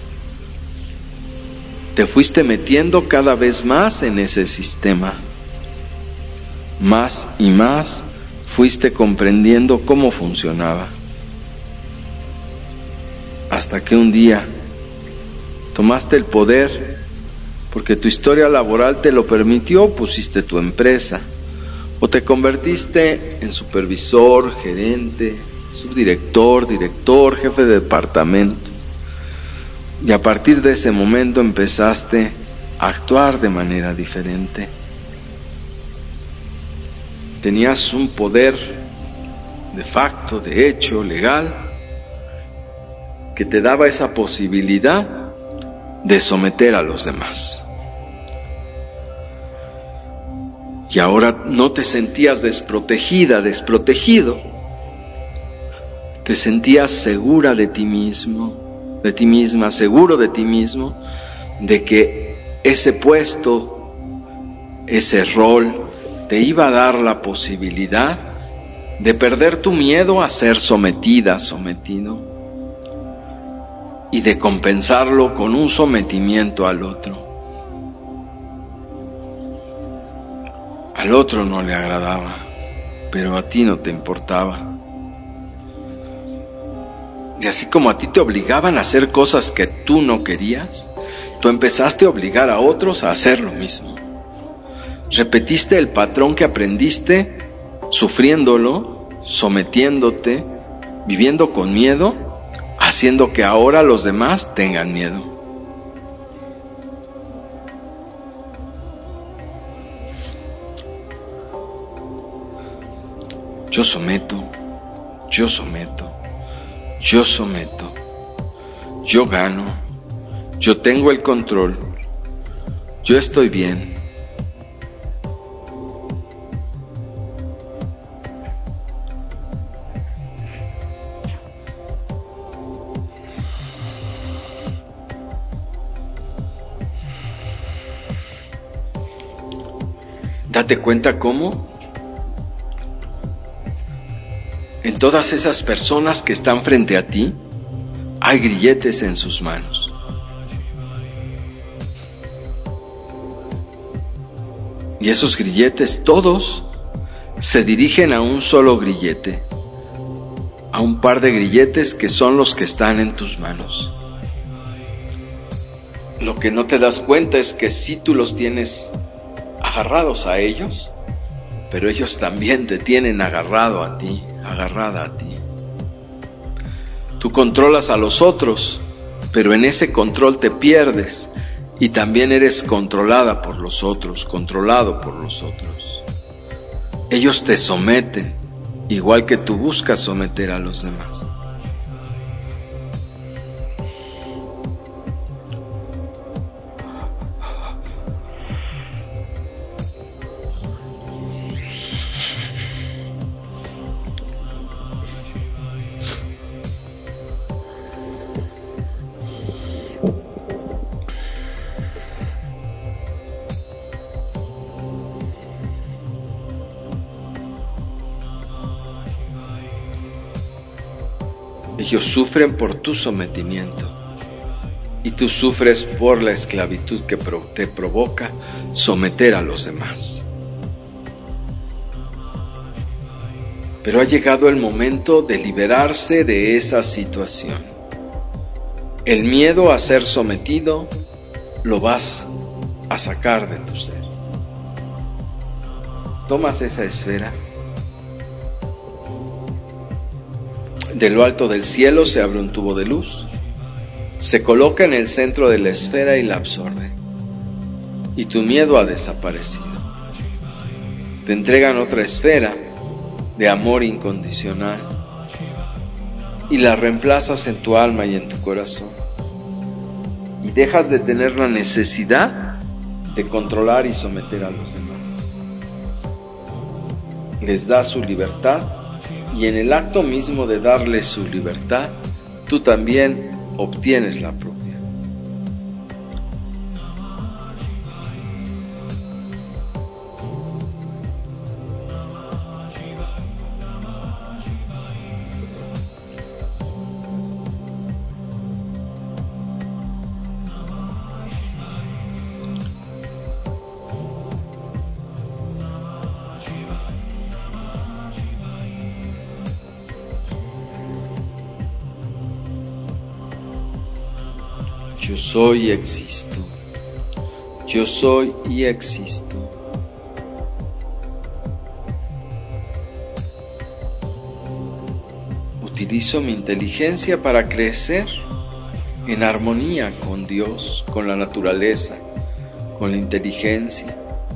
Te fuiste metiendo cada vez más en ese sistema. Más y más fuiste comprendiendo cómo funcionaba. Hasta que un día tomaste el poder, porque tu historia laboral te lo permitió, pusiste tu empresa, o te convertiste en supervisor, gerente, subdirector, director, jefe de departamento. Y a partir de ese momento empezaste a actuar de manera diferente. Tenías un poder de facto, de hecho, legal, que te daba esa posibilidad de someter a los demás. Y ahora no te sentías desprotegida, desprotegido. Te sentías segura de ti mismo, de ti misma, seguro de ti mismo, de que ese puesto, ese rol, te iba a dar la posibilidad de perder tu miedo a ser sometida, sometido, y de compensarlo con un sometimiento al otro. Al otro no le agradaba, pero a ti no te importaba. Y así como a ti te obligaban a hacer cosas que tú no querías, tú empezaste a obligar a otros a hacer lo mismo. Repetiste el patrón que aprendiste, sufriéndolo, sometiéndote, viviendo con miedo, haciendo que ahora los demás tengan miedo. Yo someto, yo someto, yo someto, yo gano, yo tengo el control, yo estoy bien. Date cuenta cómo en todas esas personas que están frente a ti hay grilletes en sus manos. Y esos grilletes todos se dirigen a un solo grillete, a un par de grilletes que son los que están en tus manos. Lo que no te das cuenta es que sí tú los tienes agarrados a ellos, pero ellos también te tienen agarrado a ti, agarrada a ti. Tú controlas a los otros, pero en ese control te pierdes y también eres controlada por los otros, controlado por los otros. Ellos te someten, igual que tú buscas someter a los demás. Ellos sufren por tu sometimiento y tú sufres por la esclavitud que te provoca someter a los demás. Pero ha llegado el momento de liberarse de esa situación. El miedo a ser sometido lo vas a sacar de tu ser. Tomas esa esfera. De lo alto del cielo se abre un tubo de luz. Se coloca en el centro de la esfera y la absorbe. Y tu miedo ha desaparecido. Te entregan otra esfera de amor incondicional y la reemplazas en tu alma y en tu corazón. Y dejas de tener la necesidad de controlar y someter a los demás. Les das su libertad y en el acto mismo de darles su libertad, tú también obtienes la propia. Yo soy y existo. Yo soy y existo. Utilizo mi inteligencia para crecer en armonía con Dios, con la naturaleza, con la inteligencia.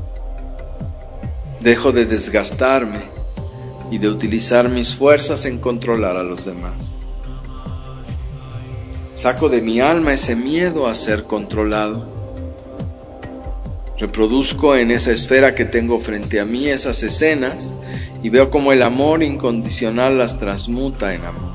Dejo de desgastarme y de utilizar mis fuerzas en controlar a los demás. Saco de mi alma ese miedo a ser controlado. Reproduzco en esa esfera que tengo frente a mí esas escenas y veo cómo el amor incondicional las transmuta en amor.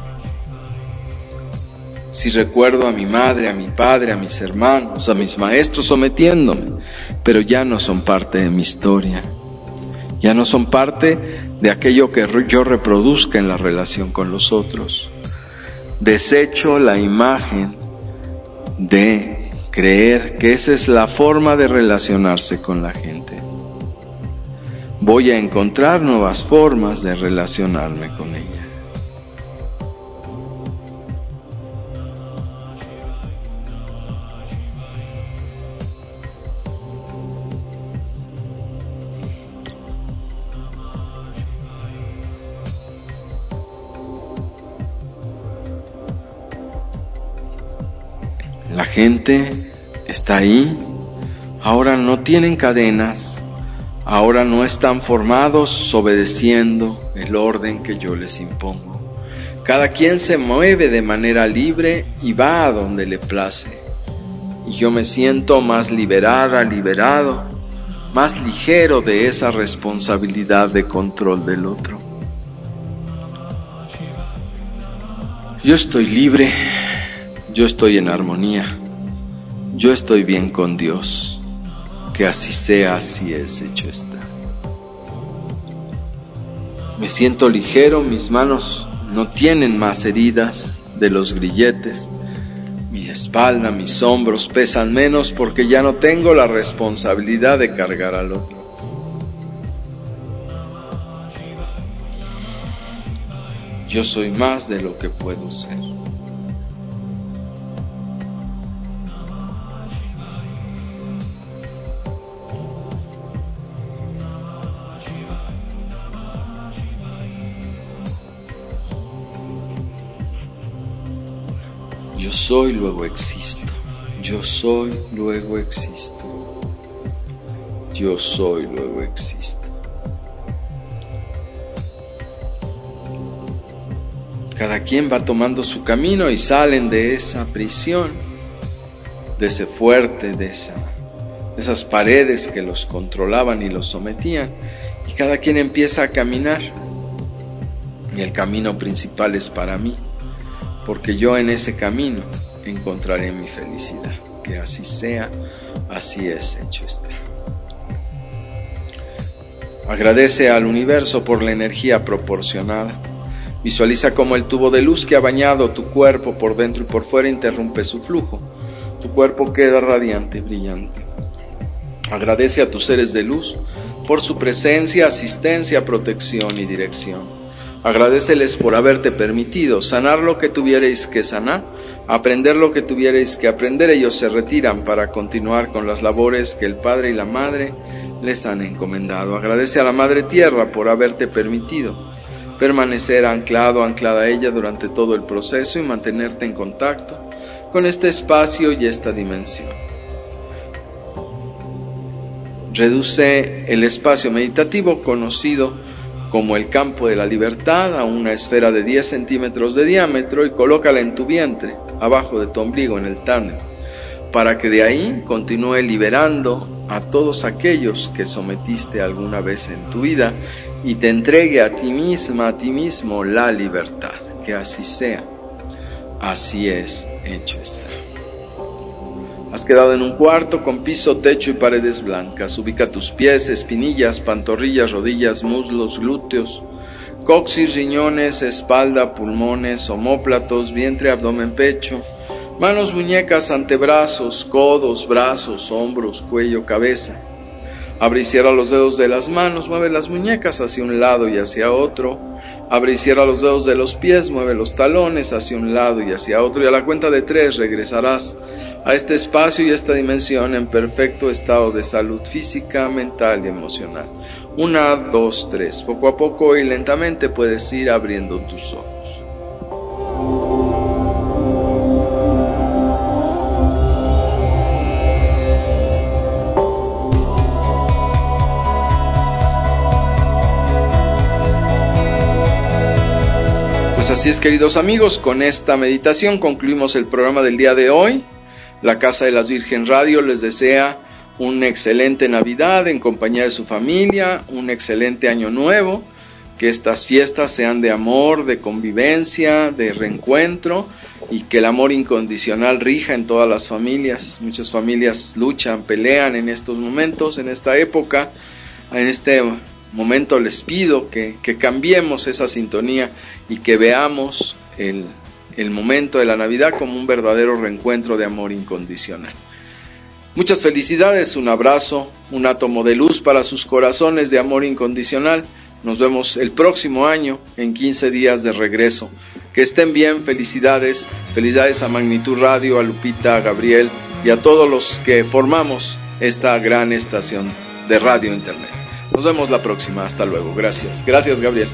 Si recuerdo a mi madre, a mi padre, a mis hermanos, a mis maestros sometiéndome, pero ya no son parte de mi historia. Ya no son parte de aquello que yo reproduzca en la relación con los otros. Desecho la imagen de creer que esa es la forma de relacionarse con la gente. Voy a encontrar nuevas formas de relacionarme con ella. La gente está ahí, ahora no tienen cadenas, ahora no están formados obedeciendo el orden que yo les impongo. Cada quien se mueve de manera libre y va a donde le place. Y yo me siento más liberada, liberado, más ligero de esa responsabilidad de control del otro. Yo estoy libre. Yo estoy en armonía, yo estoy bien con Dios, que así sea, así es, hecho está. Me siento ligero, mis manos no tienen más heridas de los grilletes, mi espalda, mis hombros pesan menos porque ya no tengo la responsabilidad de cargar al otro. Yo soy más de lo que puedo ser. Yo soy, luego existo. Yo soy, luego existo. Yo soy, luego existo. Cada quien va tomando su camino y salen de esa prisión, de ese fuerte, de esas paredes que los controlaban y los sometían, y cada quien empieza a caminar. Y el camino principal es para mí, porque yo en ese camino encontraré mi felicidad. Que así sea, así es, hecho está. Agradece al universo por la energía proporcionada, Visualiza cómo el tubo de luz que ha bañado tu cuerpo por dentro y por fuera interrumpe su flujo. Tu cuerpo queda radiante y brillante. Agradece a tus seres de luz por su presencia, asistencia, protección y dirección. Agradéceles por haberte permitido sanar lo que tuvierais que sanar, aprender lo que tuvierais que aprender. Ellos se retiran para continuar con las labores que el Padre y la Madre les han encomendado. Agradece a la Madre Tierra por haberte permitido permanecer anclada a ella durante todo el proceso y mantenerte en contacto con este espacio y esta dimensión. Reduce el espacio meditativo conocido como el campo de la libertad a una esfera de 10 centímetros de diámetro y colócala en tu vientre, abajo de tu ombligo, en el tándem, para que de ahí continúe liberando a todos aquellos que sometiste alguna vez en tu vida y te entregue a ti misma, a ti mismo, la libertad. Que así sea. Así es, hecho está. Has quedado en un cuarto con piso, techo y paredes blancas. Ubica tus pies, espinillas, pantorrillas, rodillas, muslos, glúteos, coxis, riñones, espalda, pulmones, omóplatos, vientre, abdomen, pecho, manos, muñecas, antebrazos, codos, brazos, hombros, cuello, cabeza. Abre y cierra los dedos de las manos, mueve las muñecas hacia un lado y hacia otro. Abre y cierra los dedos de los pies, mueve los talones hacia un lado y hacia otro. Y a la cuenta de 3 regresarás a este espacio y esta dimensión en perfecto estado de salud física, mental y emocional. 1, 2, 3. Poco a poco y lentamente puedes ir abriendo tus ojos. Así es, queridos amigos, con esta meditación concluimos el programa del día de hoy. La Casa de las Virgen Radio les desea una excelente Navidad en compañía de su familia, un excelente Año Nuevo, que estas fiestas sean de amor, de convivencia, de reencuentro y que el amor incondicional rija en todas las familias. Muchas familias luchan, pelean en estos momentos, en esta época, en este momento les pido que cambiemos esa sintonía y que veamos el momento de la Navidad como un verdadero reencuentro de amor incondicional. Muchas felicidades, un abrazo, un átomo de luz para sus corazones de amor incondicional. Nos vemos el próximo año en 15 días de regreso. Que estén bien, felicidades a Magnitud Radio, a Lupita, a Gabriel y a todos los que formamos esta gran estación de radio internet. Nos vemos la próxima, hasta luego, gracias. Gracias, Gabriel.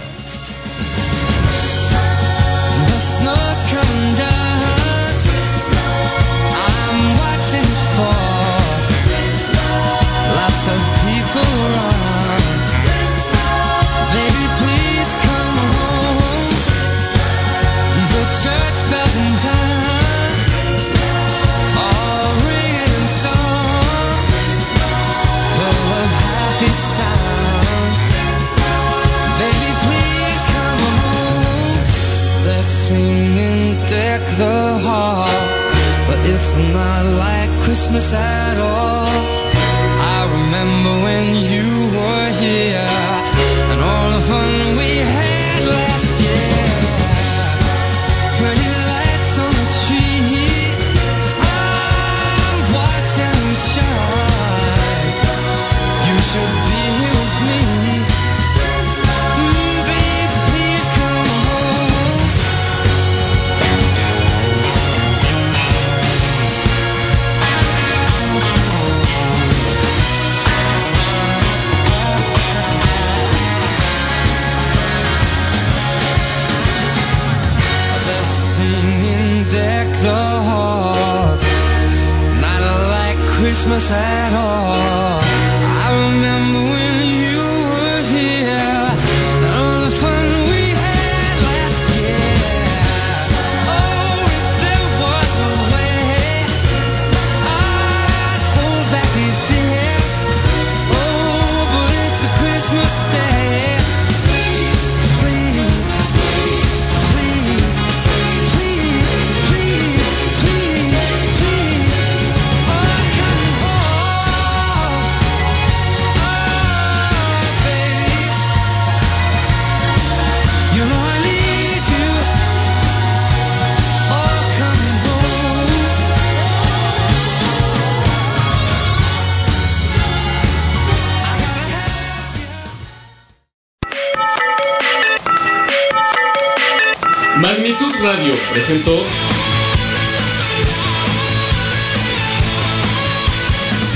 The heart, but it's not like Christmas at all. I remember when you were here and all the fun we had last year. Pretty lights on the tree, I'm watching them shine. You should be here with me. Baby, please come home. The horse, not like Christmas at all. I remember when you were here and all the fun we had last year. Oh, if there was a way, I'd hold back these tears. Oh, but it's a Christmas day. Magnitud Radio presentó